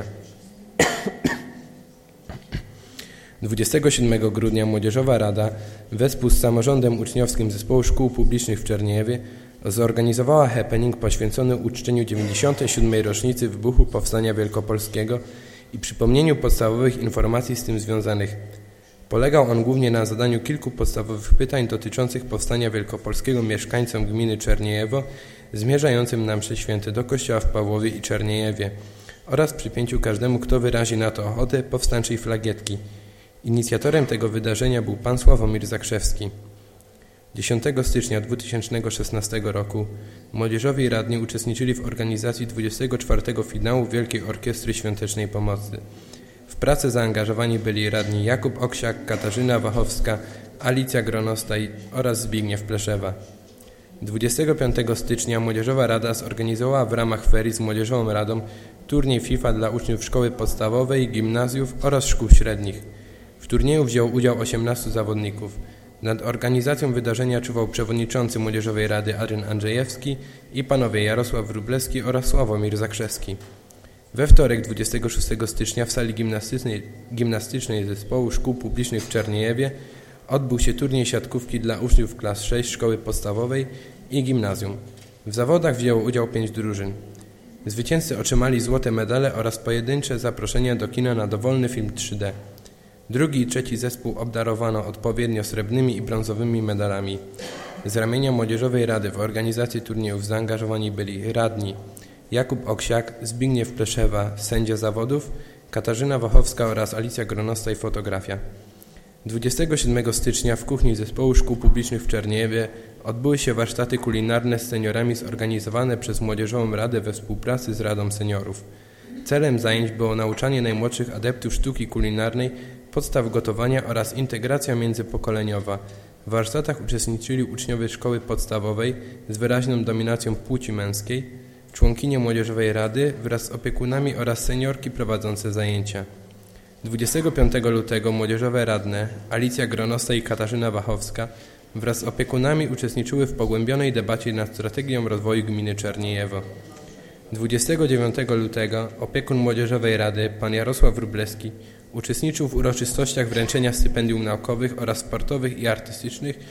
dwudziestego siódmego grudnia Młodzieżowa Rada wespół z samorządem uczniowskim Zespołu Szkół Publicznych w Czerniejewie zorganizowała happening poświęcony uczczeniu dziewięćdziesiątej siódmej rocznicy wybuchu Powstania Wielkopolskiego i przypomnieniu podstawowych informacji z tym związanych. Polegał on głównie na zadaniu kilku podstawowych pytań dotyczących Powstania Wielkopolskiego mieszkańcom gminy Czerniejewo zmierzającym na msze święte do kościoła w Pawłowie i Czerniejewie oraz przypięciu każdemu, kto wyrazi na to ochotę, powstańczej flagietki. Inicjatorem tego wydarzenia był pan Sławomir Zakrzewski. dziesiątego stycznia dwa tysiące szesnastego roku młodzieżowi radni uczestniczyli w organizacji dwudziestego czwartego finału Wielkiej Orkiestry Świątecznej Pomocy. W pracę zaangażowani byli radni Jakub Oksiak, Katarzyna Wachowska, Alicja Gronostaj oraz Zbigniew Pleszewa. dwudziestego piątego stycznia Młodzieżowa Rada zorganizowała w ramach ferii z Młodzieżową Radą turniej FIFA dla uczniów szkoły podstawowej, gimnazjów oraz szkół średnich. W turnieju wziął udział osiemnastu zawodników. Nad organizacją wydarzenia czuwał przewodniczący Młodzieżowej Rady Adrian Andrzejewski i panowie Jarosław Wróblewski oraz Sławomir Zakrzewski. We wtorek dwudziestego szóstego stycznia w sali gimnastycznej, gimnastycznej Zespołu Szkół Publicznych w Czerniejewie odbył się turniej siatkówki dla uczniów klas sześć szkoły podstawowej i gimnazjum. W zawodach wzięło udział pięć drużyn. Zwycięzcy otrzymali złote medale oraz pojedyncze zaproszenia do kina na dowolny film trzy D. Drugi i trzeci zespół obdarowano odpowiednio srebrnymi i brązowymi medalami. Z ramienia Młodzieżowej Rady w organizacji turniejów zaangażowani byli radni Jakub Oksiak, Zbigniew Pleszewa, sędzia zawodów, Katarzyna Wachowska oraz Alicja Gronostaj, fotografia. dwudziestego siódmego stycznia w kuchni Zespołu Szkół Publicznych w Czerniejewie odbyły się warsztaty kulinarne z seniorami zorganizowane przez Młodzieżową Radę we współpracy z Radą Seniorów. Celem zajęć było nauczanie najmłodszych adeptów sztuki kulinarnej, podstaw gotowania oraz integracja międzypokoleniowa. W warsztatach uczestniczyli uczniowie szkoły podstawowej z wyraźną dominacją płci męskiej, członkinie Młodzieżowej Rady wraz z opiekunami oraz seniorki prowadzące zajęcia. dwudziestego piątego lutego młodzieżowe radne Alicja Gronostaj i Katarzyna Wachowska wraz z opiekunami uczestniczyły w pogłębionej debacie nad strategią rozwoju gminy Czerniejewo. dwudziestego dziewiątego lutego opiekun Młodzieżowej Rady pan Jarosław Wróblewski uczestniczył w uroczystościach wręczenia stypendium naukowych oraz sportowych i artystycznych,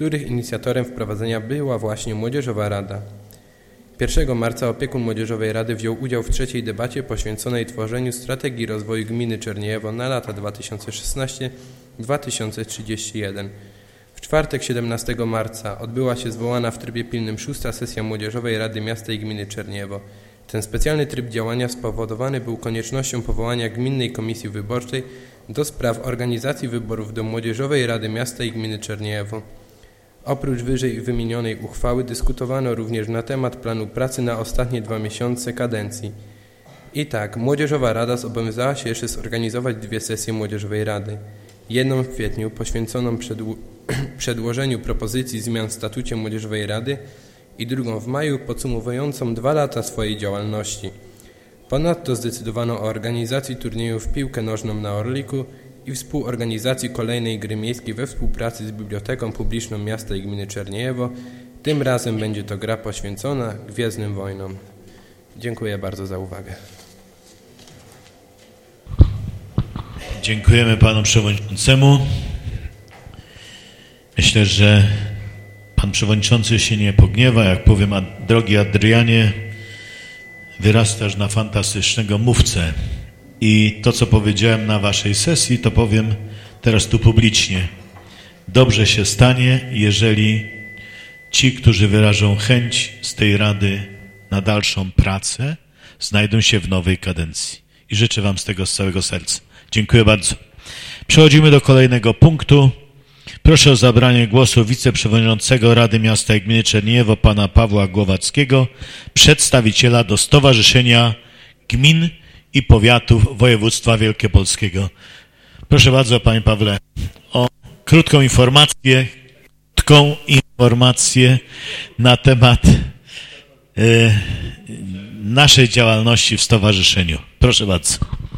których inicjatorem wprowadzenia była właśnie Młodzieżowa Rada. pierwszego marca opiekun Młodzieżowej Rady wziął udział w trzeciej debacie poświęconej tworzeniu strategii rozwoju gminy Czerniejewo na lata dwa tysiące szesnasty do dwa tysiące trzydziestego pierwszego. W czwartek siedemnastego marca odbyła się zwołana w trybie pilnym szósta sesja Młodzieżowej Rady Miasta i Gminy Czerniejewo. Ten specjalny tryb działania spowodowany był koniecznością powołania Gminnej Komisji Wyborczej do spraw organizacji wyborów do Młodzieżowej Rady Miasta i Gminy Czerniejewo. Oprócz wyżej wymienionej uchwały dyskutowano również na temat planu pracy na ostatnie dwa miesiące kadencji. I tak, Młodzieżowa Rada zobowiązała się jeszcze zorganizować dwie sesje Młodzieżowej Rady. Jedną w kwietniu poświęconą przedł- przedłożeniu propozycji zmian w statucie Młodzieżowej Rady i drugą w maju podsumowującą dwa lata swojej działalności. Ponadto zdecydowano o organizacji turnieju w piłkę nożną na Orliku i współorganizacji kolejnej gry miejskiej we współpracy z Biblioteką Publiczną Miasta i Gminy Czerniejewo. Tym razem będzie to gra poświęcona Gwiezdnym Wojnom. Dziękuję bardzo za uwagę. Dziękujemy panu przewodniczącemu. Myślę, że pan przewodniczący się nie pogniewa, jak powiem, a drogi Adrianie, wyrastasz na fantastycznego mówcę. I to, co powiedziałem na waszej sesji, to powiem teraz tu publicznie. Dobrze się stanie, jeżeli ci, którzy wyrażą chęć z tej Rady na dalszą pracę, znajdą się w nowej kadencji. I życzę wam z tego z całego serca. Dziękuję bardzo. Przechodzimy do kolejnego punktu. Proszę o zabranie głosu wiceprzewodniczącego Rady Miasta i Gminy Czerniejewo, pana Pawła Głowackiego, przedstawiciela do Stowarzyszenia Gmin i Powiatów Województwa Wielkopolskiego. Proszę bardzo, panie Pawle, o krótką informację, krótką informację na temat y, naszej działalności w stowarzyszeniu. Proszę bardzo.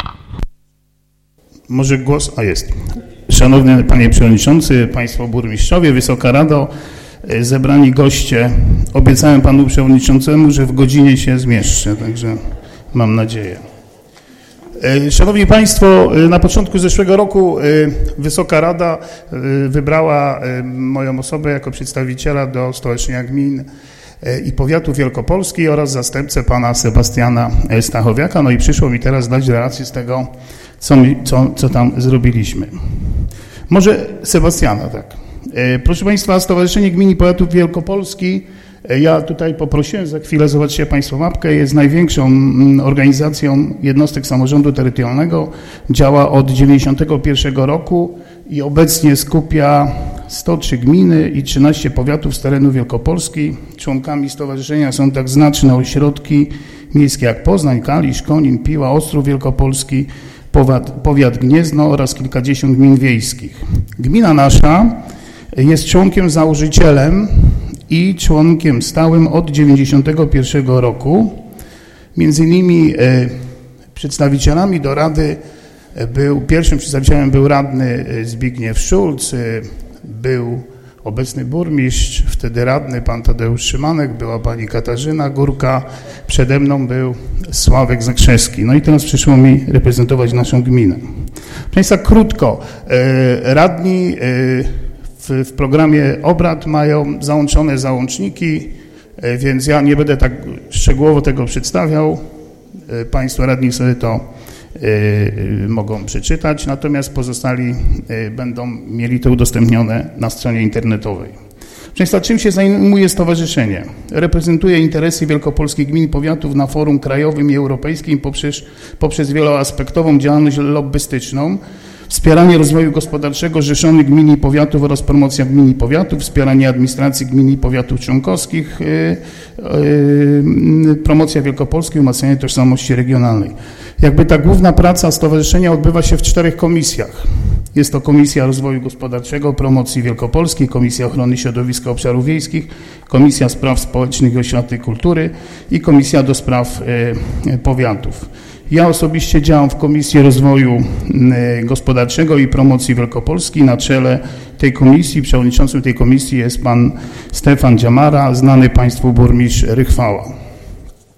Może głos? A jest. Szanowny panie przewodniczący, państwo burmistrzowie, Wysoka Rado, zebrani goście. Obiecałem panu przewodniczącemu, że w godzinie się zmieszczę, także mam nadzieję. Szanowni państwo, na początku zeszłego roku Wysoka Rada wybrała moją osobę jako przedstawiciela do Stowarzyszenia Gmin i Powiatów Wielkopolski oraz zastępcę pana Sebastiana Stachowiaka. No i przyszło mi teraz dać relację z tego, co, mi, co, co tam zrobiliśmy. Może Sebastiana, tak. Proszę państwa, Stowarzyszenie Gmin i Powiatów Wielkopolski, ja tutaj poprosiłem, za chwilę zobaczycie państwo mapkę, jest największą organizacją jednostek samorządu terytorialnego, działa od dziewięćdziesiątego pierwszego roku i obecnie skupia sto trzy gminy i trzynaście powiatów z terenu Wielkopolski. Członkami stowarzyszenia są tak znaczne ośrodki miejskie jak Poznań, Kalisz, Konin, Piła, Ostrów Wielkopolski, powiat, powiat Gniezno oraz kilkadziesiąt gmin wiejskich. Gmina nasza jest członkiem założycielem i członkiem stałym od dziewięćdziesiątego pierwszego roku. Między innymi e, przedstawicielami do Rady był, pierwszym przedstawicielem był radny Zbigniew Szulc, e, był obecny burmistrz, wtedy radny pan Tadeusz Szymanek, była pani Katarzyna Górka, przede mną był Sławek Zakrzewski. No i teraz przyszło mi reprezentować naszą gminę. Proszę państwa, krótko, e, radni e, W, w programie obrad mają załączone załączniki, więc ja nie będę tak szczegółowo tego przedstawiał. Państwo radni sobie to y, mogą przeczytać, natomiast pozostali y, będą mieli to udostępnione na stronie internetowej. Proszę państwa, czym się zajmuje stowarzyszenie? Reprezentuje interesy wielkopolskich gmin i powiatów na forum krajowym i europejskim poprzez, poprzez wieloaspektową działalność lobbystyczną, wspieranie rozwoju gospodarczego rzeszonych gmin i powiatów oraz promocja gmin i powiatów, wspieranie administracji gmin i powiatów członkowskich, yy, yy, promocja Wielkopolski, umacnianie tożsamości regionalnej. Jakby ta główna praca stowarzyszenia odbywa się w czterech komisjach. Jest to Komisja Rozwoju Gospodarczego, Promocji Wielkopolskiej, Komisja Ochrony Środowiska Obszarów Wiejskich, Komisja Spraw Społecznych i Oświaty i Kultury i Komisja do Spraw yy, Powiatów. Ja osobiście działam w Komisji Rozwoju Gospodarczego i Promocji Wielkopolski. Na czele tej komisji, przewodniczącym tej komisji jest pan Stefan Dziamara, znany państwu burmistrz Rychwała.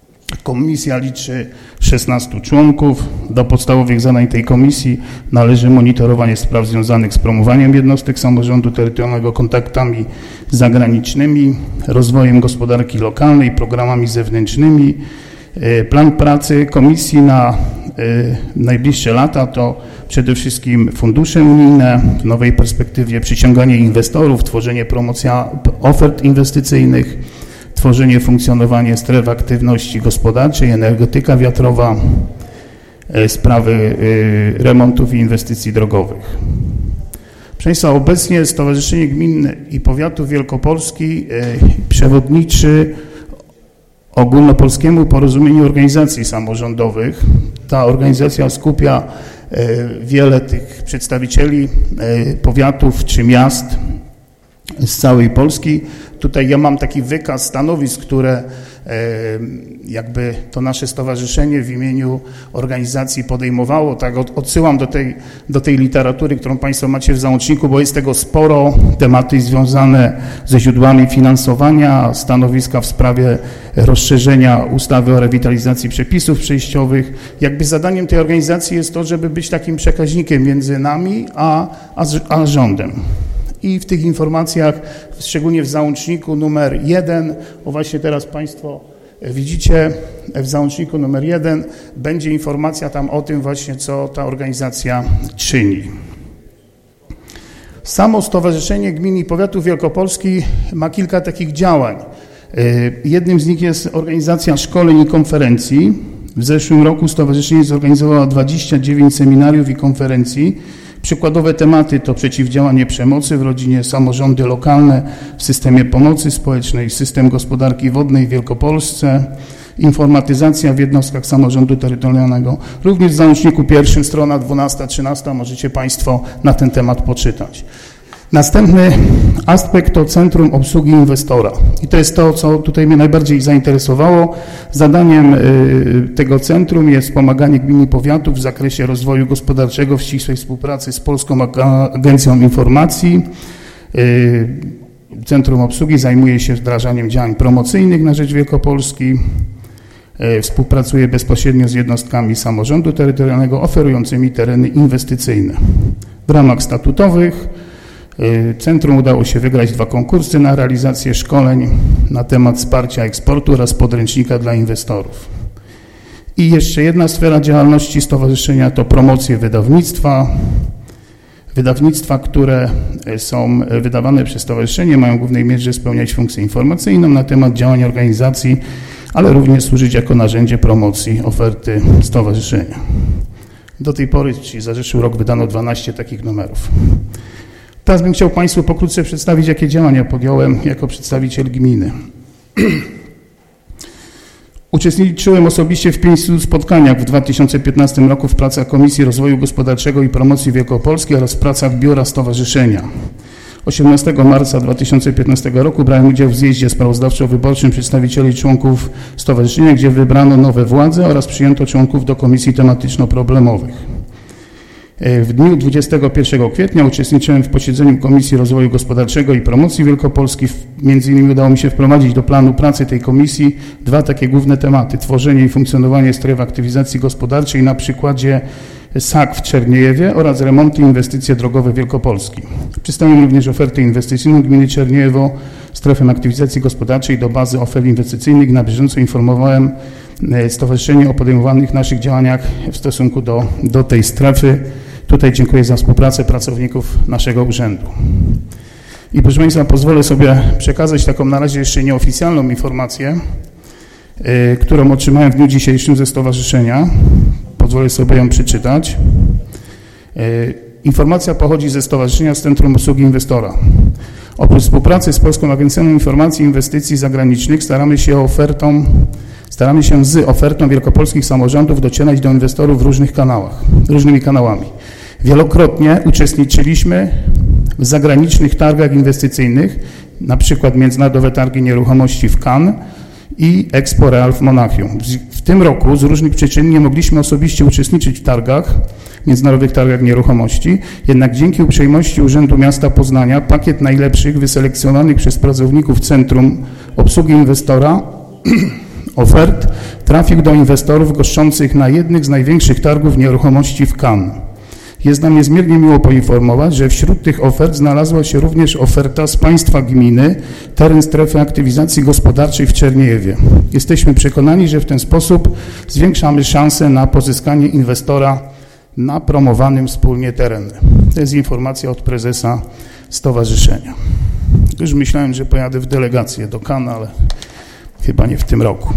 Komisja liczy szesnastu członków. Do podstawowych zadań tej komisji należy monitorowanie spraw związanych z promowaniem jednostek samorządu terytorialnego, kontaktami zagranicznymi, rozwojem gospodarki lokalnej, programami zewnętrznymi. Plan pracy komisji na najbliższe lata to przede wszystkim fundusze unijne, w nowej perspektywie przyciąganie inwestorów, tworzenie, promocja ofert inwestycyjnych, tworzenie, funkcjonowanie stref aktywności gospodarczej, energetyka wiatrowa, sprawy remontów i inwestycji drogowych. Proszę Państwa, obecnie Stowarzyszenie Gmin i Powiatu Wielkopolski przewodniczy Ogólnopolskiemu Porozumieniu Organizacji Samorządowych. Ta organizacja skupia wiele tych przedstawicieli powiatów czy miast z całej Polski. Tutaj ja mam taki wykaz stanowisk, które jakby to nasze stowarzyszenie w imieniu organizacji podejmowało. Tak, odsyłam do tej, do tej literatury, którą Państwo macie w załączniku, bo jest tego sporo. Tematy związane ze źródłami finansowania, stanowiska w sprawie rozszerzenia ustawy o rewitalizacji przepisów przejściowych. Jakby zadaniem tej organizacji jest to, żeby być takim przekaźnikiem między nami a, a, a rządem. I w tych informacjach, szczególnie w załączniku numer jeden, bo właśnie teraz Państwo widzicie, w załączniku numer jeden będzie informacja tam o tym właśnie, co ta organizacja czyni. Samo Stowarzyszenie Gmin i Powiatu Wielkopolski ma kilka takich działań. Jednym z nich jest organizacja szkoleń i konferencji. W zeszłym roku stowarzyszenie zorganizowało dwadzieścia dziewięć seminariów i konferencji. Przykładowe tematy to przeciwdziałanie przemocy w rodzinie, samorządy lokalne w systemie pomocy społecznej, system gospodarki wodnej w Wielkopolsce, informatyzacja w jednostkach samorządu terytorialnego. Również w załączniku pierwszym, strona dwunasta trzynasta, możecie Państwo na ten temat poczytać. Następny aspekt to Centrum Obsługi Inwestora. I to jest to, co tutaj mnie najbardziej zainteresowało. Zadaniem tego centrum jest wspomaganie gmin i powiatów w zakresie rozwoju gospodarczego w ścisłej współpracy z Polską Agencją Informacji. Centrum Obsługi zajmuje się wdrażaniem działań promocyjnych na rzecz Wielkopolski. Współpracuje bezpośrednio z jednostkami samorządu terytorialnego oferującymi tereny inwestycyjne. W ramach statutowych centrum udało się wygrać dwa konkursy na realizację szkoleń na temat wsparcia eksportu oraz podręcznika dla inwestorów. I jeszcze jedna sfera działalności stowarzyszenia to promocje wydawnictwa. Wydawnictwa, które są wydawane przez stowarzyszenie, mają w głównej mierze spełniać funkcję informacyjną na temat działań organizacji, ale również służyć jako narzędzie promocji oferty stowarzyszenia. Do tej pory, czyli za zeszły rok, wydano dwanaście takich numerów. Teraz bym chciał Państwu pokrótce przedstawić, jakie działania podjąłem jako przedstawiciel gminy. Uczestniczyłem osobiście w pięciu spotkaniach w dwa tysiące piętnastym roku w pracach Komisji Rozwoju Gospodarczego i Promocji Wielkopolski oraz w pracach Biura Stowarzyszenia. osiemnastego marca dwa tysiące piętnastego roku brałem udział w zjeździe sprawozdawczo-wyborczym przedstawicieli członków stowarzyszenia, gdzie wybrano nowe władze oraz przyjęto członków do komisji tematyczno-problemowych. W dniu dwudziestego pierwszego kwietnia uczestniczyłem w posiedzeniu Komisji Rozwoju Gospodarczego i Promocji Wielkopolski. Między innymi udało mi się wprowadzić do planu pracy tej komisji dwa takie główne tematy. Tworzenie i funkcjonowanie stref aktywizacji gospodarczej na przykładzie S A K w Czerniejewie oraz remonty i inwestycje drogowe Wielkopolski. Przedstawiłem również ofertę inwestycyjną gminy Czerniejewo, strefę aktywizacji gospodarczej do bazy ofert inwestycyjnych. Na bieżąco informowałem stowarzyszenie o podejmowanych naszych działaniach w stosunku do, do tej strefy. Tutaj dziękuję za współpracę pracowników naszego urzędu. I proszę Państwa, pozwolę sobie przekazać taką na razie jeszcze nieoficjalną informację, y, którą otrzymałem w dniu dzisiejszym ze stowarzyszenia. Pozwolę sobie ją przeczytać. Y, informacja pochodzi ze Stowarzyszenia z Centrum Obsługi Inwestora. Oprócz współpracy z Polską Agencją Informacji i Inwestycji Zagranicznych staramy się ofertą Staramy się z ofertą wielkopolskich samorządów docierać do inwestorów w różnych kanałach, różnymi kanałami. Wielokrotnie uczestniczyliśmy w zagranicznych targach inwestycyjnych, na przykład Międzynarodowe Targi Nieruchomości w Cannes i Expo Real w Monachium. W tym roku z różnych przyczyn nie mogliśmy osobiście uczestniczyć w targach, Międzynarodowych Targach Nieruchomości, jednak dzięki uprzejmości Urzędu Miasta Poznania pakiet najlepszych wyselekcjonowanych przez pracowników Centrum Obsługi Inwestora ofert trafił do inwestorów goszczących na jednych z największych targów nieruchomości w Cannes. Jest nam niezmiernie miło poinformować, że wśród tych ofert znalazła się również oferta z państwa gminy, teren strefy aktywizacji gospodarczej w Czerniejewie. Jesteśmy przekonani, że w ten sposób zwiększamy szanse na pozyskanie inwestora na promowanym wspólnie terenie. To jest informacja od prezesa stowarzyszenia. Już myślałem, że pojadę w delegację do Cannes, ale chyba nie w tym roku.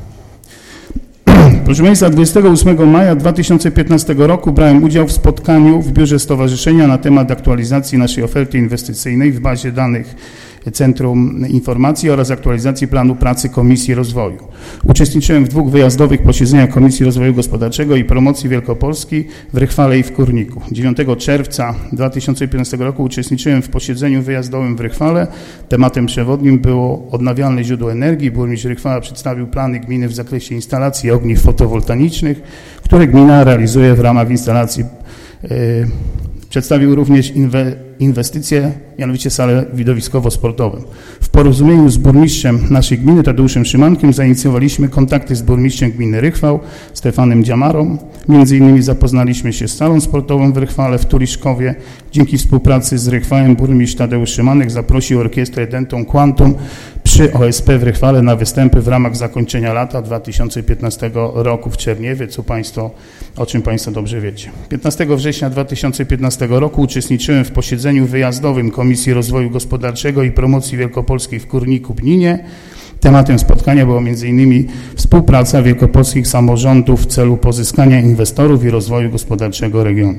Proszę Państwa, dwudziestego ósmego maja dwa tysiące piętnastego roku brałem udział w spotkaniu w biurze stowarzyszenia na temat aktualizacji naszej oferty inwestycyjnej w bazie danych Centrum Informacji oraz aktualizacji planu pracy Komisji Rozwoju. Uczestniczyłem w dwóch wyjazdowych posiedzeniach Komisji Rozwoju Gospodarczego i Promocji Wielkopolski w Rychwale i w Kurniku. dziewiątego czerwca dwa tysiące piętnastego roku uczestniczyłem w posiedzeniu wyjazdowym w Rychwale. Tematem przewodnim było odnawialne źródło energii. Burmistrz Rychwała przedstawił plany gminy w zakresie instalacji ogniw fotowoltaicznych, które gmina realizuje w ramach instalacji. Yy, Przedstawił również inwe, inwestycje, mianowicie salę widowiskowo-sportową. W porozumieniu z burmistrzem naszej gminy, Tadeuszem Szymankiem, zainicjowaliśmy kontakty z burmistrzem gminy Rychwał, Stefanem Dziamarą. Między innymi zapoznaliśmy się z salą sportową w Rychwale, w Tuliszkowie. Dzięki współpracy z Rychwałem burmistrz Tadeusz Szymanek zaprosił orkiestrę Denton Quantum przy O S P w Rychwale na występy w ramach zakończenia lata dwa tysiące piętnastego roku w Czerniewie, co Państwo, o czym Państwo dobrze wiecie. piętnastego września dwa tysiące piętnastego roku uczestniczyłem w posiedzeniu wyjazdowym Komisji Rozwoju Gospodarczego i Promocji Wielkopolskiej w Kurniku Gminie. Tematem spotkania była między innymi współpraca wielkopolskich samorządów w celu pozyskania inwestorów i rozwoju gospodarczego regionu.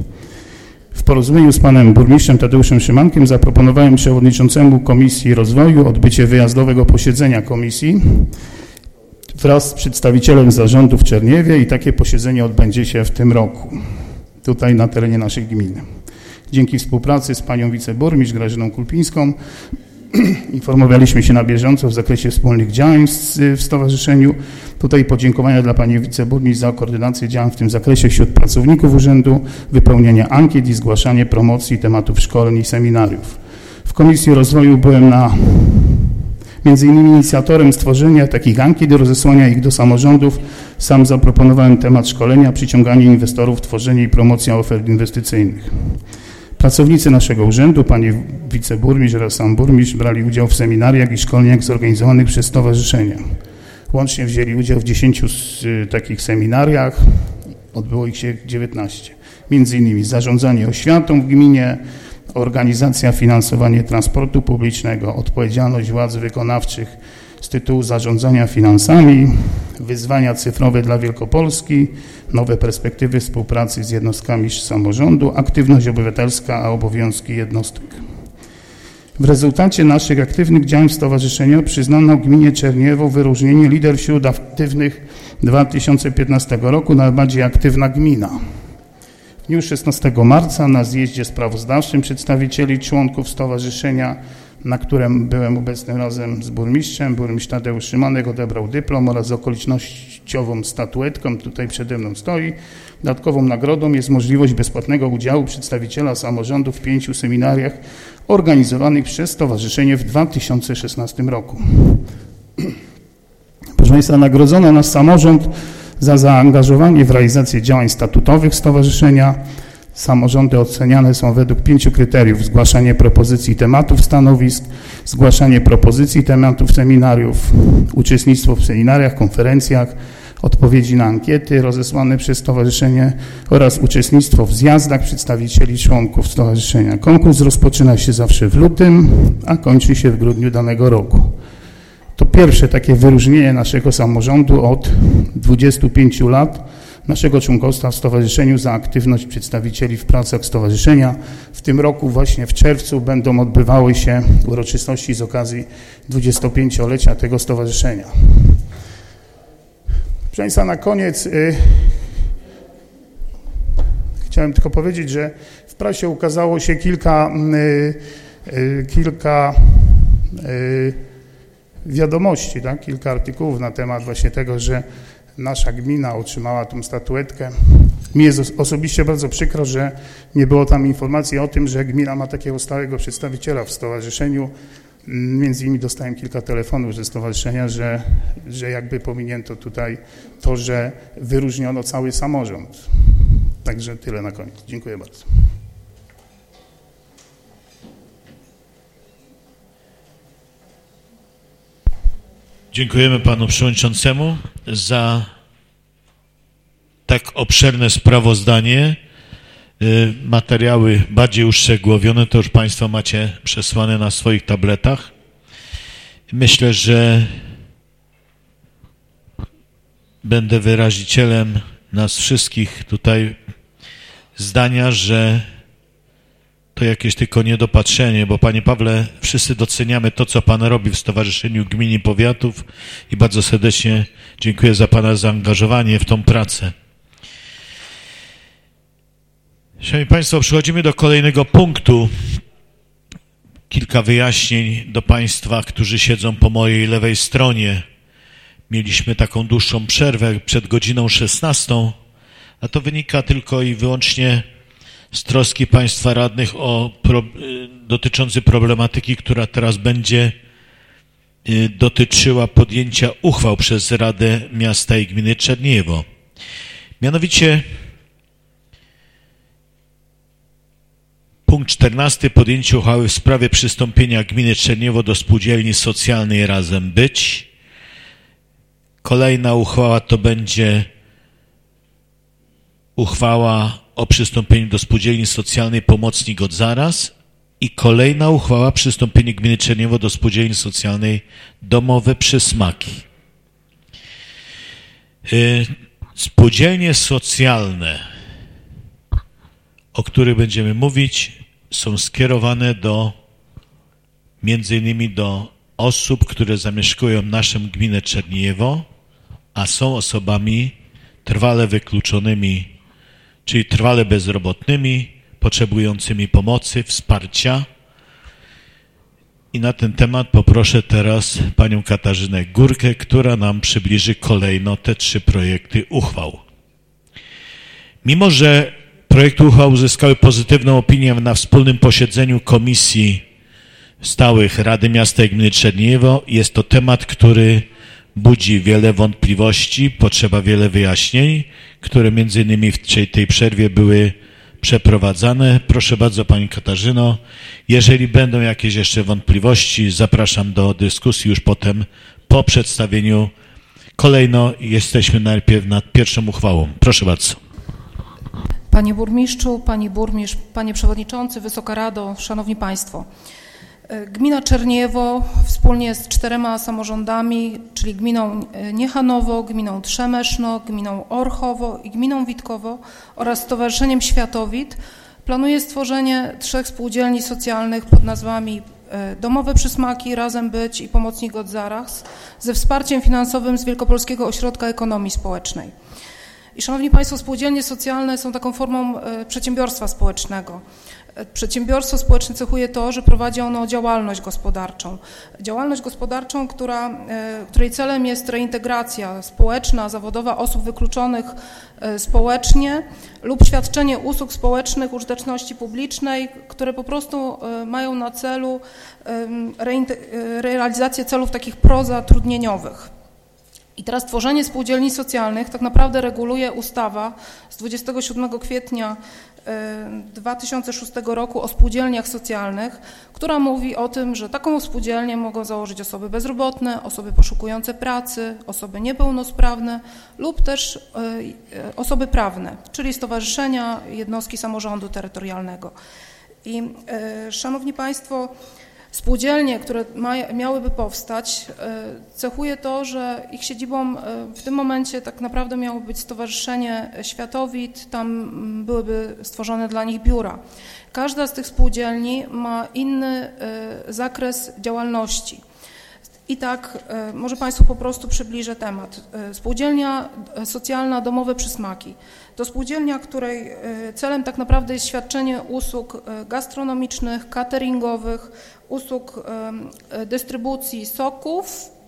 W porozumieniu z panem burmistrzem Tadeuszem Szymankiem zaproponowałem przewodniczącemu Komisji Rozwoju odbycie wyjazdowego posiedzenia komisji wraz z przedstawicielem zarządu w Czerniewie i takie posiedzenie odbędzie się w tym roku, tutaj na terenie naszej gminy. Dzięki współpracy z panią wiceburmistrz Grażyną Kulpińską informowaliśmy się na bieżąco w zakresie wspólnych działań w stowarzyszeniu. Tutaj podziękowania dla pani wiceburmistrz za koordynację działań w tym zakresie wśród pracowników urzędu, wypełnianie ankiet i zgłaszanie promocji tematów szkoleń i seminariów. W Komisji Rozwoju byłem na między innymi inicjatorem stworzenia takich ankiet i rozesłania ich do samorządów. Sam zaproponowałem temat szkolenia, przyciąganie inwestorów, tworzenie i promocja ofert inwestycyjnych. Pracownicy naszego urzędu, pani wiceburmistrz oraz sam burmistrz brali udział w seminariach i szkoleniach zorganizowanych przez stowarzyszenie. Łącznie wzięli udział w dziesięciu takich seminariach, odbyło ich się dziewiętnaście. Między innymi zarządzanie oświatą w gminie, organizacja, finansowanie transportu publicznego, odpowiedzialność władz wykonawczych z tytułu zarządzania finansami, wyzwania cyfrowe dla Wielkopolski, nowe perspektywy współpracy z jednostkami samorządu, aktywność obywatelska, a obowiązki jednostek. W rezultacie naszych aktywnych działań stowarzyszenia przyznano gminie Czerniejewo wyróżnienie lider wśród aktywnych dwa tysiące piętnastego roku, najbardziej aktywna gmina. W dniu szesnastego marca na zjeździe sprawozdawczym przedstawicieli członków stowarzyszenia, na którym byłem obecny razem z burmistrzem, burmistrz Tadeusz Szymanek odebrał dyplom oraz okolicznościową statuetką, tutaj przede mną stoi. Dodatkową nagrodą jest możliwość bezpłatnego udziału przedstawiciela samorządu w pięciu seminariach organizowanych przez stowarzyszenie w dwa tysiące szesnastym roku. Proszę Państwa, nagrodzono nas samorząd za zaangażowanie w realizację działań statutowych stowarzyszenia. Samorządy oceniane są według pięciu kryteriów: zgłaszanie propozycji tematów stanowisk, zgłaszanie propozycji tematów seminariów, uczestnictwo w seminariach, konferencjach, odpowiedzi na ankiety rozesłane przez stowarzyszenie oraz uczestnictwo w zjazdach przedstawicieli członków stowarzyszenia. Konkurs rozpoczyna się zawsze w lutym, a kończy się w grudniu danego roku. To pierwsze takie wyróżnienie naszego samorządu od dwudziestu pięciu lat naszego członkostwa w stowarzyszeniu za aktywność przedstawicieli w pracach stowarzyszenia. W tym roku właśnie w czerwcu będą odbywały się uroczystości z okazji dwudziestopięciolecia tego stowarzyszenia. Proszę Państwa, na koniec y, chciałem tylko powiedzieć, że w prasie ukazało się kilka, y, y, kilka y, wiadomości, tak? Kilka artykułów na temat właśnie tego, że nasza gmina otrzymała tą statuetkę. Mi jest osobiście bardzo przykro, że nie było tam informacji o tym, że gmina ma takiego stałego przedstawiciela w stowarzyszeniu. Między innymi dostałem kilka telefonów ze stowarzyszenia, że, że jakby pominięto tutaj to, że wyróżniono cały samorząd. Także tyle na koniec. Dziękuję bardzo. Dziękujemy panu przewodniczącemu za tak obszerne sprawozdanie. Materiały bardziej uszczegółowione to już państwo macie przesłane na swoich tabletach. Myślę, że będę wyrazicielem nas wszystkich tutaj zdania, że to jakieś tylko niedopatrzenie, bo panie Pawle, wszyscy doceniamy to, co pan robi w Stowarzyszeniu Gmin i Powiatów i bardzo serdecznie dziękuję za pana zaangażowanie w tą pracę. Szanowni państwo, przechodzimy do kolejnego punktu. Kilka wyjaśnień do państwa, którzy siedzą po mojej lewej stronie. Mieliśmy taką dłuższą przerwę przed godziną szesnastą, a to wynika tylko i wyłącznie z troski państwa radnych o pro, dotyczący problematyki, która teraz będzie dotyczyła podjęcia uchwał przez Radę Miasta i Gminy Czerniejewo. Mianowicie punkt czternasty. Podjęcie uchwały w sprawie przystąpienia Gminy Czerniejewo do Spółdzielni Socjalnej Razem Być. Kolejna uchwała to będzie uchwała o przystąpieniu do Spółdzielni Socjalnej Pomocnik od Zaraz i kolejna uchwała przystąpienie Gminy Czerniejewo do Spółdzielni Socjalnej Domowe Przysmaki. Spółdzielnie socjalne, o których będziemy mówić, są skierowane do między innymi do osób, które zamieszkują naszą gminę Czerniejewo, a są osobami trwale wykluczonymi, czyli trwale bezrobotnymi, potrzebującymi pomocy, wsparcia. I na ten temat poproszę teraz panią Katarzynę Górkę, która nam przybliży kolejno te trzy projekty uchwał. Mimo że projekty uchwał uzyskały pozytywną opinię na wspólnym posiedzeniu Komisji Stałych Rady Miasta i Gminy Czerniejewo, jest to temat, który budzi wiele wątpliwości, potrzeba wiele wyjaśnień, które między innymi w tej przerwie były przeprowadzane. Proszę bardzo pani Katarzyno, jeżeli będą jakieś jeszcze wątpliwości, zapraszam do dyskusji już potem po przedstawieniu. Kolejno jesteśmy najpierw nad pierwszą uchwałą. Proszę bardzo. Panie burmistrzu, pani burmistrz, panie przewodniczący, Wysoka Rado, szanowni państwo. Gmina Czerniejewo wspólnie z czterema samorządami, czyli gminą Niechanowo, gminą Trzemeszno, gminą Orchowo i gminą Witkowo oraz Stowarzyszeniem Światowit planuje stworzenie trzech spółdzielni socjalnych pod nazwami Domowe Przysmaki, Razem Być i Pomocnik od Zaraz ze wsparciem finansowym z Wielkopolskiego Ośrodka Ekonomii Społecznej. I szanowni państwo, spółdzielnie socjalne są taką formą przedsiębiorstwa społecznego. Przedsiębiorstwo społeczne cechuje to, że prowadzi ono działalność gospodarczą. Działalność gospodarczą, która, której celem jest reintegracja społeczna, zawodowa osób wykluczonych społecznie lub świadczenie usług społecznych użyteczności publicznej, które po prostu mają na celu realizację celów takich prozatrudnieniowych. I teraz tworzenie spółdzielni socjalnych tak naprawdę reguluje ustawa z dwudziestego siódmego kwietnia dwa tysiące szóstego roku o spółdzielniach socjalnych, która mówi o tym, że taką spółdzielnię mogą założyć osoby bezrobotne, osoby poszukujące pracy, osoby niepełnosprawne lub też osoby prawne, czyli stowarzyszenia, jednostki samorządu terytorialnego. I szanowni państwo, spółdzielnie, które ma, miałyby powstać, cechuje to, że ich siedzibą w tym momencie tak naprawdę miało być Stowarzyszenie Światowit, tam byłyby stworzone dla nich biura. Każda z tych spółdzielni ma inny zakres działalności. I tak, może państwu po prostu przybliżę temat. Spółdzielnia socjalna Domowe Przysmaki to spółdzielnia, której celem tak naprawdę jest świadczenie usług gastronomicznych, cateringowych, usług dystrybucji soków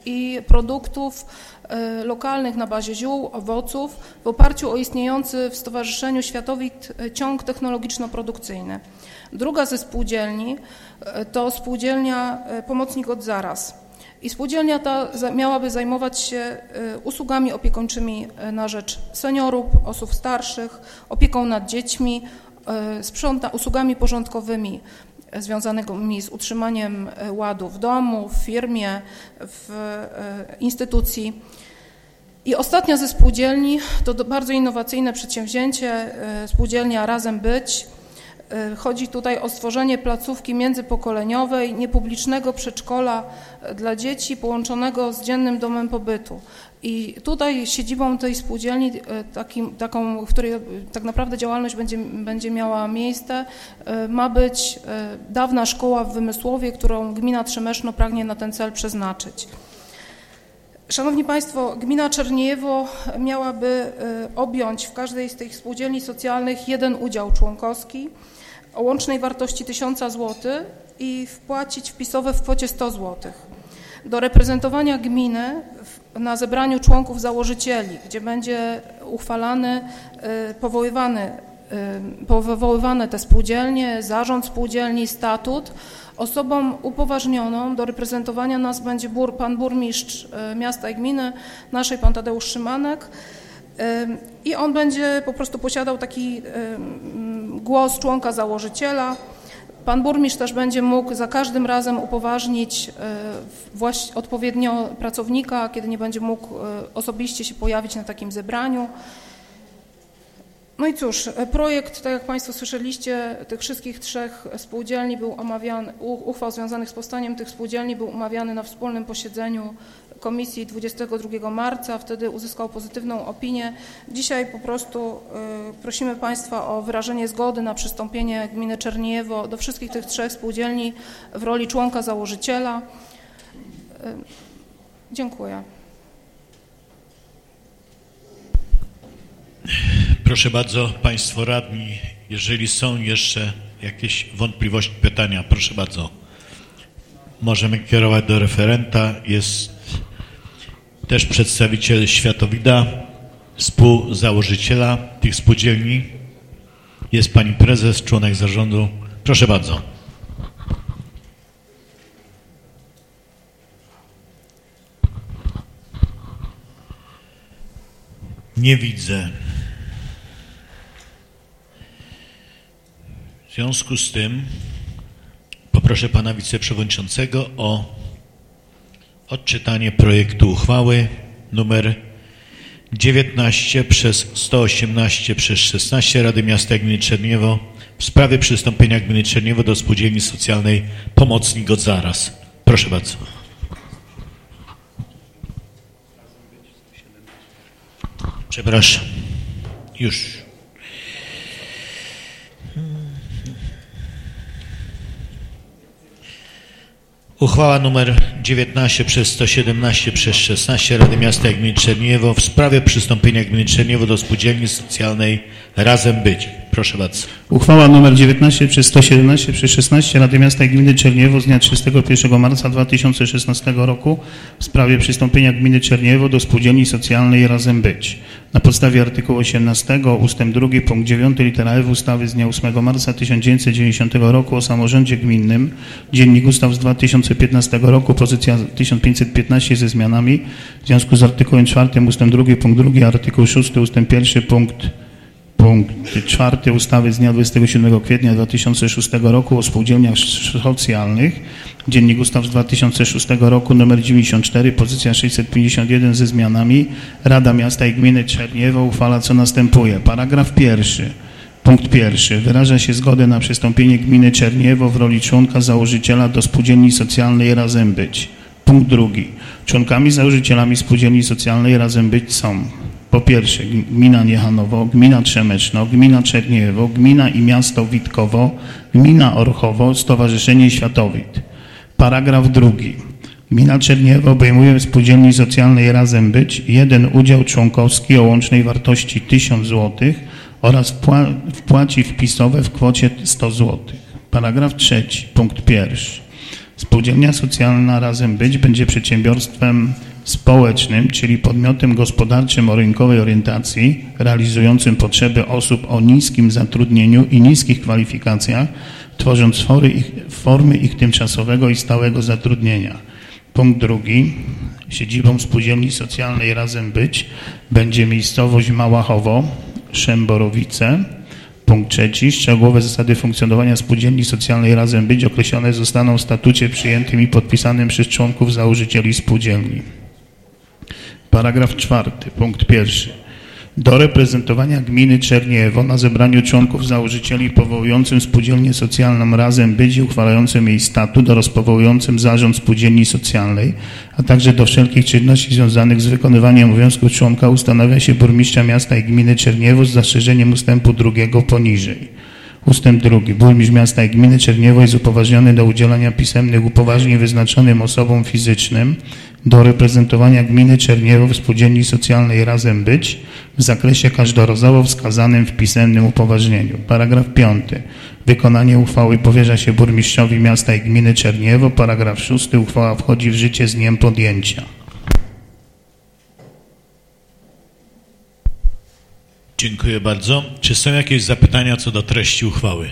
i produktów lokalnych na bazie ziół, owoców w oparciu o istniejący w Stowarzyszeniu Światowit ciąg technologiczno-produkcyjny. Druga ze spółdzielni to spółdzielnia Pomocnik od Zaraz. I spółdzielnia ta miałaby zajmować się usługami opiekuńczymi na rzecz seniorów, osób starszych, opieką nad dziećmi, sprząta, usługami porządkowymi związanymi z utrzymaniem ładu w domu, w firmie, w instytucji. I ostatnia ze spółdzielni to bardzo innowacyjne przedsięwzięcie, spółdzielnia Razem Być. Chodzi tutaj o stworzenie placówki międzypokoleniowej, niepublicznego przedszkola dla dzieci połączonego z dziennym domem pobytu. I tutaj siedzibą tej spółdzielni, takim, taką, w której tak naprawdę działalność będzie, będzie miała miejsce, ma być dawna szkoła w Wymysłowie, którą gmina Trzemeszno pragnie na ten cel przeznaczyć. Szanowni Państwo, gmina Czerniejewo miałaby objąć w każdej z tych spółdzielni socjalnych jeden udział członkowski o łącznej wartości tysiąc złotych i wpłacić wpisowe w kwocie sto złotych. Do reprezentowania gminy na zebraniu członków założycieli, gdzie będzie uchwalany, powoływany, powoływane te spółdzielnie, zarząd spółdzielni, statut, osobą upoważnioną do reprezentowania nas będzie bur, pan burmistrz miasta i gminy, naszej pan Tadeusz Szymanek, i on będzie po prostu posiadał taki głos członka założyciela. Pan burmistrz też będzie mógł za każdym razem upoważnić odpowiednio pracownika, kiedy nie będzie mógł osobiście się pojawić na takim zebraniu. No i cóż, projekt, tak jak Państwo słyszeliście, tych wszystkich trzech spółdzielni był omawiany, uchwał związanych z powstaniem tych spółdzielni był omawiany na wspólnym posiedzeniu komisji dwudziestego drugiego marca, wtedy uzyskał pozytywną opinię. Dzisiaj po prostu y, prosimy Państwa o wyrażenie zgody na przystąpienie gminy Czerniejewo do wszystkich tych trzech spółdzielni w roli członka założyciela. Y, dziękuję. Proszę bardzo, Państwo radni, jeżeli są jeszcze jakieś wątpliwości, pytania, proszę bardzo. Możemy kierować do referenta. Jest też przedstawiciel Światowida, współzałożyciela tych spółdzielni. Jest Pani Prezes, członek zarządu. Proszę bardzo. Nie widzę. W związku z tym poproszę Pana Wiceprzewodniczącego o odczytanie projektu uchwały numer dziewiętnaście przez sto osiemnaście przez szesnaście Rady Miasta i Gminy Czerniejewo w sprawie przystąpienia gminy Czerniejewo do spółdzielni socjalnej Pomocnik od Zaraz. Proszę bardzo. Przepraszam. Już. Uchwała nr dziewiętnaście przez sto siedemnaście przez szesnaście Rady Miasta i Gminy Czerniejewo w sprawie przystąpienia gminy Czerniejewo do spółdzielni socjalnej Razem Być. Proszę bardzo. Uchwała nr dziewiętnaście przez sto siedemnaście przez szesnaście Rady Miasta i Gminy Czerniejewo z dnia trzydziestego pierwszego marca dwa tysiące szesnastego roku w sprawie przystąpienia gminy Czerniejewo do spółdzielni socjalnej Razem Być. Na podstawie artykułu osiemnastego ustęp drugi punkt dziewiąty litera F ustawy z dnia ósmego marca tysiąc dziewięćset dziewięćdziesiątego roku o samorządzie gminnym, Dziennik Ustaw z dwa tysiące piętnastego roku, pozycja tysiąc pięćset piętnaście ze zmianami, w związku z artykułem czwartym ustęp drugi punkt drugi, artykuł szósty ustęp pierwszy punkt Punkt czwarty ustawy z dnia dwudziestego siódmego kwietnia dwa tysiące szóstego roku o spółdzielniach socjalnych, Dziennik Ustaw z dwa tysiące szóstego roku nr dziewięćdziesiąt cztery, pozycja sześćset pięćdziesiąt jeden ze zmianami, Rada Miasta i Gminy Czerniejewo uchwala co następuje. Paragraf pierwszy. Punkt pierwszy. Wyraża się zgodę na przystąpienie gminy Czerniejewo w roli członka założyciela do spółdzielni socjalnej Razem Być. Punkt drugi. Członkami założycielami spółdzielni socjalnej Razem Być są: po pierwsze gmina Niechanowo, gmina Trzemeszno, gmina Czerniejewo, gmina i miasto Witkowo, gmina Orchowo, Stowarzyszenie Światowit. Paragraf drugi. Gmina Czerniejewo obejmuje w spółdzielni socjalnej Razem Być jeden udział członkowski o łącznej wartości tysiąc złotych oraz wpłaci wpisowe w kwocie sto złotych. Paragraf trzeci. Punkt pierwszy. Spółdzielnia socjalna Razem Być będzie przedsiębiorstwem społecznym, czyli podmiotem gospodarczym o rynkowej orientacji, realizującym potrzeby osób o niskim zatrudnieniu i niskich kwalifikacjach, tworząc formy ich, formy ich tymczasowego i stałego zatrudnienia. Punkt drugi. Siedzibą Spółdzielni Socjalnej Razem Być będzie miejscowość Małachowo, Szemborowice. Punkt trzeci. Szczegółowe zasady funkcjonowania Spółdzielni Socjalnej Razem Być określone zostaną w statucie przyjętym i podpisanym przez członków założycieli spółdzielni. Paragraf czwarty. Punkt pierwszy. Do reprezentowania gminy Czerniejewo na zebraniu członków założycieli powołującym Spółdzielnię Socjalną Razem Być i uchwalającym jej statut oraz powołującym zarząd Spółdzielni Socjalnej, a także do wszelkich czynności związanych z wykonywaniem obowiązków członka ustanawia się burmistrza miasta i gminy Czerniejewo z zastrzeżeniem ustępu drugiego poniżej. Ustęp drugi. Burmistrz miasta i gminy Czerniejewo jest upoważniony do udzielania pisemnych upoważnień wyznaczonym osobom fizycznym do reprezentowania gminy Czerniejewo w Spółdzielni Socjalnej Razem Być w zakresie każdorazowo wskazanym w pisemnym upoważnieniu. Paragraf piąty. Wykonanie uchwały powierza się burmistrzowi miasta i gminy Czerniejewo. Paragraf szósty. Uchwała wchodzi w życie z dniem podjęcia. Dziękuję bardzo. Czy są jakieś zapytania co do treści uchwały?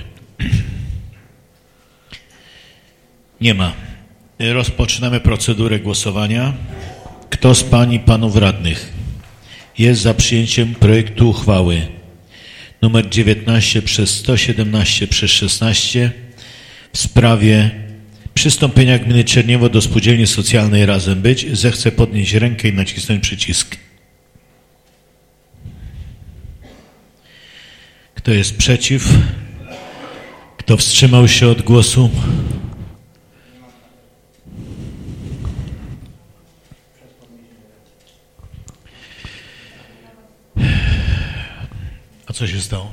Nie ma. Rozpoczynamy procedurę głosowania. Kto z pań i panów radnych jest za przyjęciem projektu uchwały numer dziewiętnaście przez sto siedemnaście przez szesnaście w sprawie przystąpienia gminy Czerniejewo do Spółdzielni Socjalnej Razem Być, zechce podnieść rękę i nacisnąć przycisk. Kto jest przeciw? Kto wstrzymał się od głosu? A co się stało?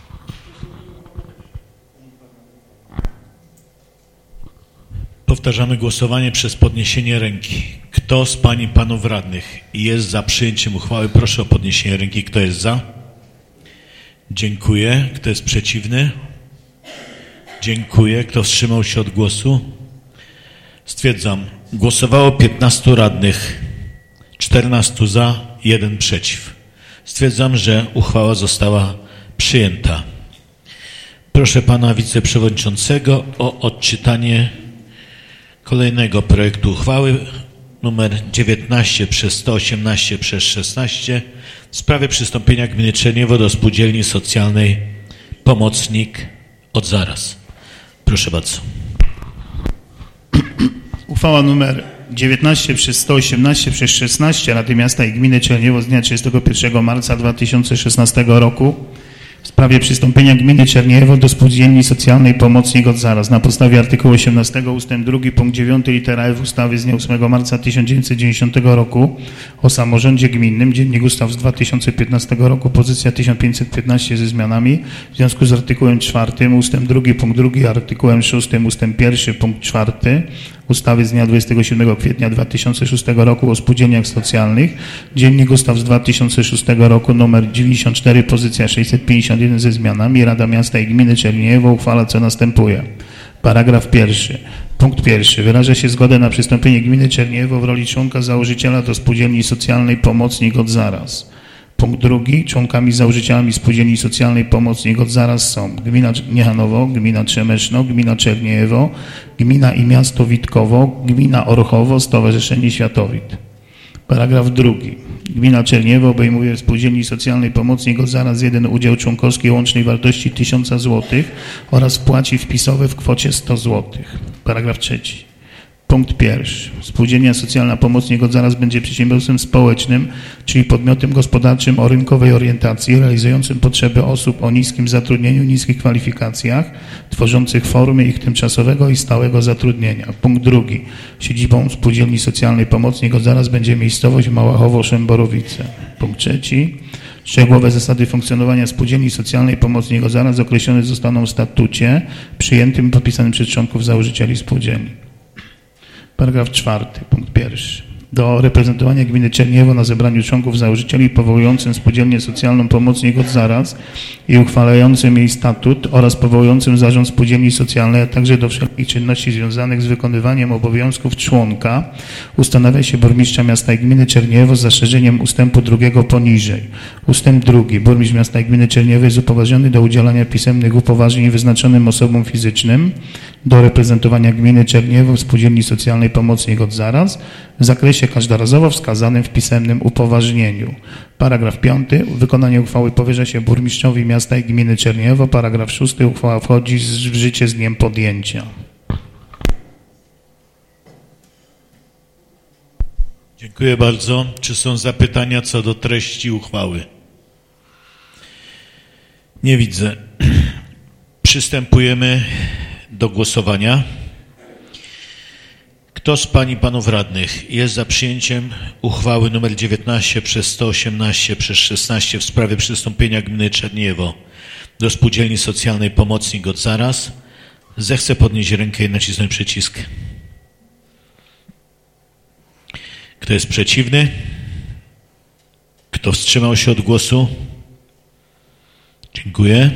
Powtarzamy głosowanie przez podniesienie ręki. Kto z pań i panów radnych jest za przyjęciem uchwały? Proszę o podniesienie ręki. Kto jest za? Dziękuję. Kto jest przeciwny? Dziękuję. Kto wstrzymał się od głosu? Stwierdzam. Głosowało piętnastu radnych, czternastu za, jeden przeciw. Stwierdzam, że uchwała została przyjęta. Proszę pana wiceprzewodniczącego o odczytanie kolejnego projektu uchwały numer dziewiętnaście przez sto osiemnaście przez szesnaście w sprawie przystąpienia gminy Czerniejewo do Spółdzielni Socjalnej Pomocnik od zaraz. Proszę bardzo. Uchwała numer dziewiętnaście przez sto osiemnaście przez szesnaście Rady Miasta i Gminy Czerniejewo z dnia trzydziestego pierwszego marca dwa tysiące szesnastego roku w sprawie przystąpienia gminy Czerniejewo do Spółdzielni Socjalnej Pomocnik od zaraz na podstawie artykułu osiemnastego ustęp drugi punkt dziewiąty litera F ustawy z dnia ósmego marca tysiąc dziewięćset dziewięćdziesiątego roku o samorządzie gminnym, Dziennik Ustaw z dwa tysiące piętnastego roku, pozycja tysiąc pięćset piętnaście ze zmianami, w związku z artykułem czwartym ustęp drugi punkt drugi, artykułem szóstym ustęp pierwszy punkt czwarty ustawy z dnia dwudziestego siódmego kwietnia dwa tysiące szóstego roku o spółdzielniach socjalnych, Dziennik Ustaw z dwa tysiące szóstego roku numer dziewięćdziesiąt cztery, pozycja sześćset pięćdziesiąt jeden ze zmianami, Rada Miasta i Gminy Czerniejewo uchwala co następuje. Paragraf pierwszy. Punkt pierwszy. Wyraża się zgodę na przystąpienie gminy Czerniejewo w roli członka założyciela do Spółdzielni Socjalnej Pomocnik od zaraz. Punkt drugi. Członkami założycielami Spółdzielni Socjalnej Pomocnik od zaraz są gmina Niechanowo, gmina Trzemeszno, gmina Czerniejewo, gmina i miasto Witkowo, gmina Orchowo, Stowarzyszenie Światowit. Paragraf drugi. Gmina Czerniejewo obejmuje w Spółdzielni Socjalnej Pomocnik od zaraz jeden udział członkowski o łącznej wartości tysiąc złotych oraz płaci wpisowe w kwocie sto złotych. Paragraf trzeci. Punkt pierwszy. Spółdzielnia Socjalna Pomocnik od zaraz będzie przedsiębiorstwem społecznym, czyli podmiotem gospodarczym o rynkowej orientacji, realizującym potrzeby osób o niskim zatrudnieniu, niskich kwalifikacjach, tworzących formy ich tymczasowego i stałego zatrudnienia. Punkt drugi. Siedzibą Spółdzielni Socjalnej Pomocnik od zaraz będzie miejscowość Małachowo-Szemborowice. Punkt trzeci. Szczegółowe zasady funkcjonowania Spółdzielni Socjalnej Pomocnik od zaraz określone zostaną w statucie przyjętym i podpisanym przez członków założycieli spółdzielni. Paragraf czwarty, punkt pierwszy. do reprezentowania gminy Czerniejewo na zebraniu członków założycieli powołującym spółdzielnię socjalną Pomocnik od Zaraz i uchwalającym jej statut oraz powołującym zarząd spółdzielni socjalnej, a także do wszelkich czynności związanych z wykonywaniem obowiązków członka ustanawia się burmistrza miasta i gminy Czerniejewo z zastrzeżeniem ustępu drugiego poniżej. Ustęp drugi. Burmistrz miasta i gminy Czerniejewo jest upoważniony do udzielania pisemnych upoważnień wyznaczonym osobom fizycznym do reprezentowania gminy Czerniejewo w spółdzielni socjalnej Pomocnik od Zaraz w zakresie każdorazowo wskazanym w pisemnym upoważnieniu. Paragraf piąty. Wykonanie uchwały powierza się burmistrzowi miasta i gminy Czerniejewo. Paragraf szósty. Uchwała wchodzi w życie z dniem podjęcia. Dziękuję bardzo. Czy są zapytania co do treści uchwały? Nie widzę. Przystępujemy do głosowania. Kto z pań i panów radnych jest za przyjęciem uchwały nr dziewiętnaście przez sto osiemnaście przez szesnaście w sprawie przystąpienia gminy Czerniejewo do spółdzielni socjalnej Pomocnik od Zaraz, zechce podnieść rękę i nacisnąć przycisk. Kto jest przeciwny? Kto wstrzymał się od głosu? Dziękuję.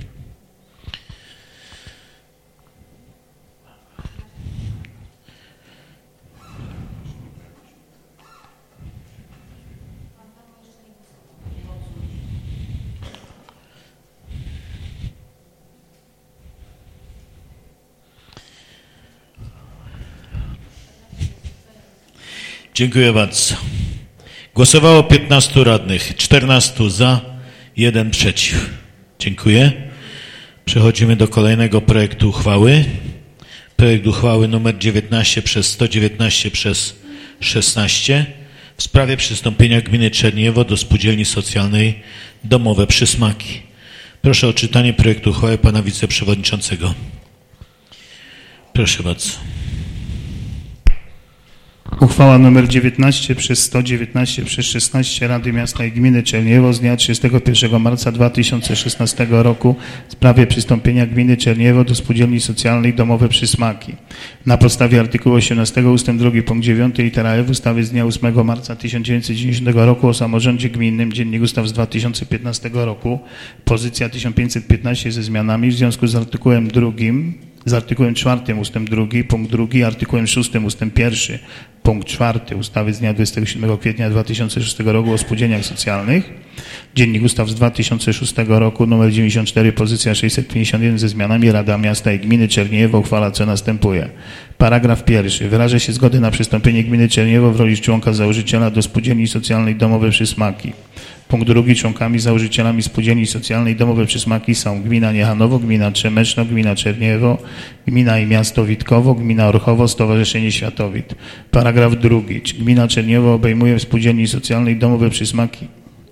Dziękuję bardzo. Głosowało piętnastu radnych, czternastu za, jeden przeciw. Dziękuję. Przechodzimy do kolejnego projektu uchwały. Projekt uchwały nr dziewiętnaście przez sto dziewiętnaście przez szesnaście w sprawie przystąpienia gminy Czerniejewo do spółdzielni socjalnej Domowe Przysmaki. Proszę o czytanie projektu uchwały pana wiceprzewodniczącego. Proszę bardzo. Uchwała nr dziewiętnaście przez sto dziewiętnaście przez szesnaście Rady Miasta i Gminy Czerniejewo z dnia trzydziestego pierwszego marca dwa tysiące szesnastego roku w sprawie przystąpienia gminy Czerniejewo do spółdzielni socjalnej Domowe Przysmaki. Na podstawie artykułu osiemnastego ust. drugi punkt dziewiąty litera F ustawy z dnia ósmego marca tysiąc dziewięćset dziewięćdziesiątego roku o samorządzie gminnym, Dziennik Ustaw z dwa tysiące piętnastego roku, pozycja tysiąc pięćset piętnaście ze zmianami w związku z artykułem drugim, z artykułem czwartym ustęp drugi, punkt drugi, artykułem szóstym ustęp pierwszy, punkt czwarty ustawy z dnia dwudziestego siódmego kwietnia dwa tysiące szóstego roku o spółdzielniach socjalnych, Dziennik Ustaw z dwa tysiące szóstego roku, numer dziewięćdziesiąt cztery, pozycja sześćset pięćdziesiąt jeden ze zmianami, Rada Miasta i Gminy Czerniejewo uchwala, co następuje. Paragraf pierwszy. Wyraża się zgodę na przystąpienie gminy Czerniejewo w roli członka założyciela do spółdzielni socjalnej Domowe Przysmaki. Punkt drugi. Członkami założycielami spółdzielni socjalnej Domowe Przysmaki są gmina Niechanowo, gmina Trzemeszno, gmina Czerniejewo, gmina i miasto Witkowo, gmina Orchowo, Stowarzyszenie Światowit. Paragraf drugi. Gmina Czerniejewo obejmuje w spółdzielni socjalnej Domowe Przysmaki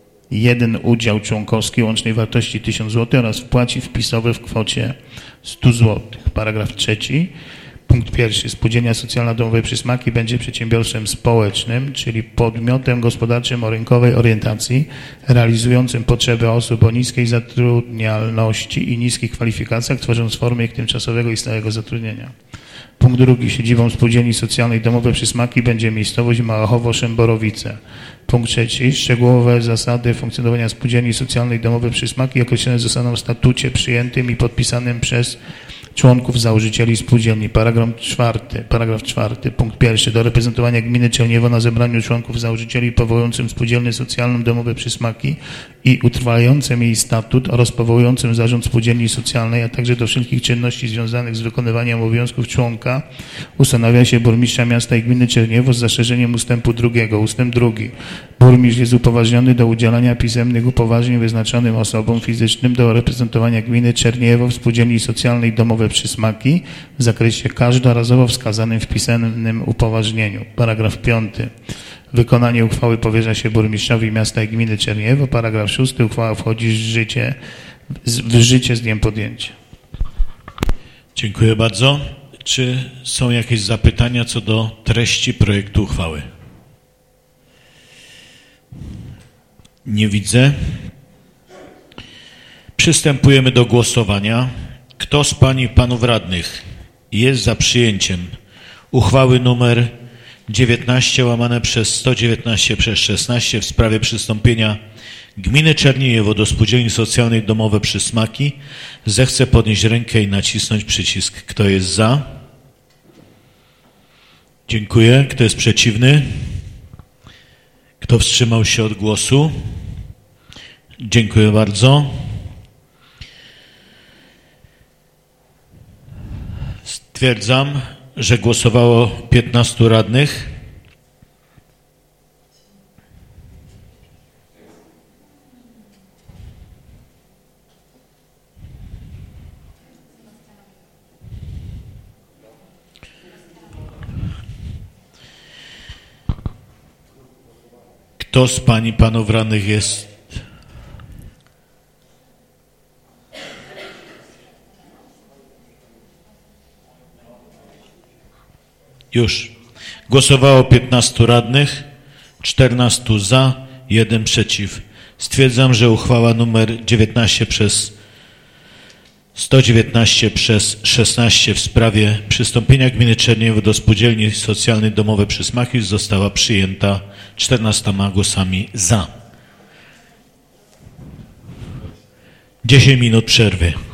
jeden udział członkowski łącznej wartości tysiąc złotych oraz wpłaci wpisowe w kwocie sto złotych. Paragraf trzeci. Punkt pierwszy. Spółdzielnia socjalna Domowe Przysmaki będzie przedsiębiorstwem społecznym, czyli podmiotem gospodarczym o rynkowej orientacji, realizującym potrzeby osób o niskiej zatrudnialności i niskich kwalifikacjach, tworząc formy ich tymczasowego i stałego zatrudnienia. Punkt drugi. Siedzibą Spółdzielni Socjalnej Domowe Przysmaki będzie miejscowość Małachowo-Szemborowice. Punkt trzeci. Szczegółowe zasady funkcjonowania Spółdzielni Socjalnej Domowe Przysmaki określone zostaną w statucie przyjętym i podpisanym przez członków założycieli spółdzielni. Paragraf czwarty. Paragraf czwarty. Punkt pierwszy. Do reprezentowania gminy Czerniejewo na zebraniu członków założycieli powołującym spółdzielnię socjalną Domowe Przysmaki i utrwalającym jej statut oraz powołującym zarząd spółdzielni socjalnej, a także do wszelkich czynności związanych z wykonywaniem obowiązków członka ustanawia się burmistrza miasta i gminy Czerniejewo z zastrzeżeniem ustępu drugiego. Ustęp drugi. Burmistrz jest upoważniony do udzielania pisemnych upoważnień wyznaczonym osobom fizycznym do reprezentowania gminy Czerniejewo w spółdzielni socjalnej Domowe Przysmaki w zakresie każdorazowo wskazanym w pisemnym upoważnieniu. Paragraf piąty. Wykonanie uchwały powierza się burmistrzowi miasta i gminy Czerniejewo. Paragraf szósty. Uchwała wchodzi w życie, w życie z dniem podjęcia. Dziękuję bardzo. Czy są jakieś zapytania co do treści projektu uchwały? Nie widzę. Przystępujemy do głosowania. Kto z pań i panów radnych jest za przyjęciem uchwały numer dziewiętnaście łamane przez sto dziewiętnaście przez szesnaście w sprawie przystąpienia Gminy Czerniejewo do Spółdzielni Socjalnej Domowe Przysmaki, zechce podnieść rękę i nacisnąć przycisk. Kto jest za? Dziękuję. Kto jest przeciwny? Kto wstrzymał się od głosu? Dziękuję bardzo. Stwierdzam, że głosowało piętnastu radnych. Kto z pań i panów radnych jest? Już. Głosowało piętnastu radnych, czternastu za, jeden przeciw. Stwierdzam, że uchwała numer dziewiętnaście przez sto dziewiętnaście przez szesnaście w sprawie przystąpienia Gminy Czerniejewo do Spółdzielni Socjalnej Domowe Przysmaki została przyjęta czternastoma głosami za. dziesięć minut przerwy.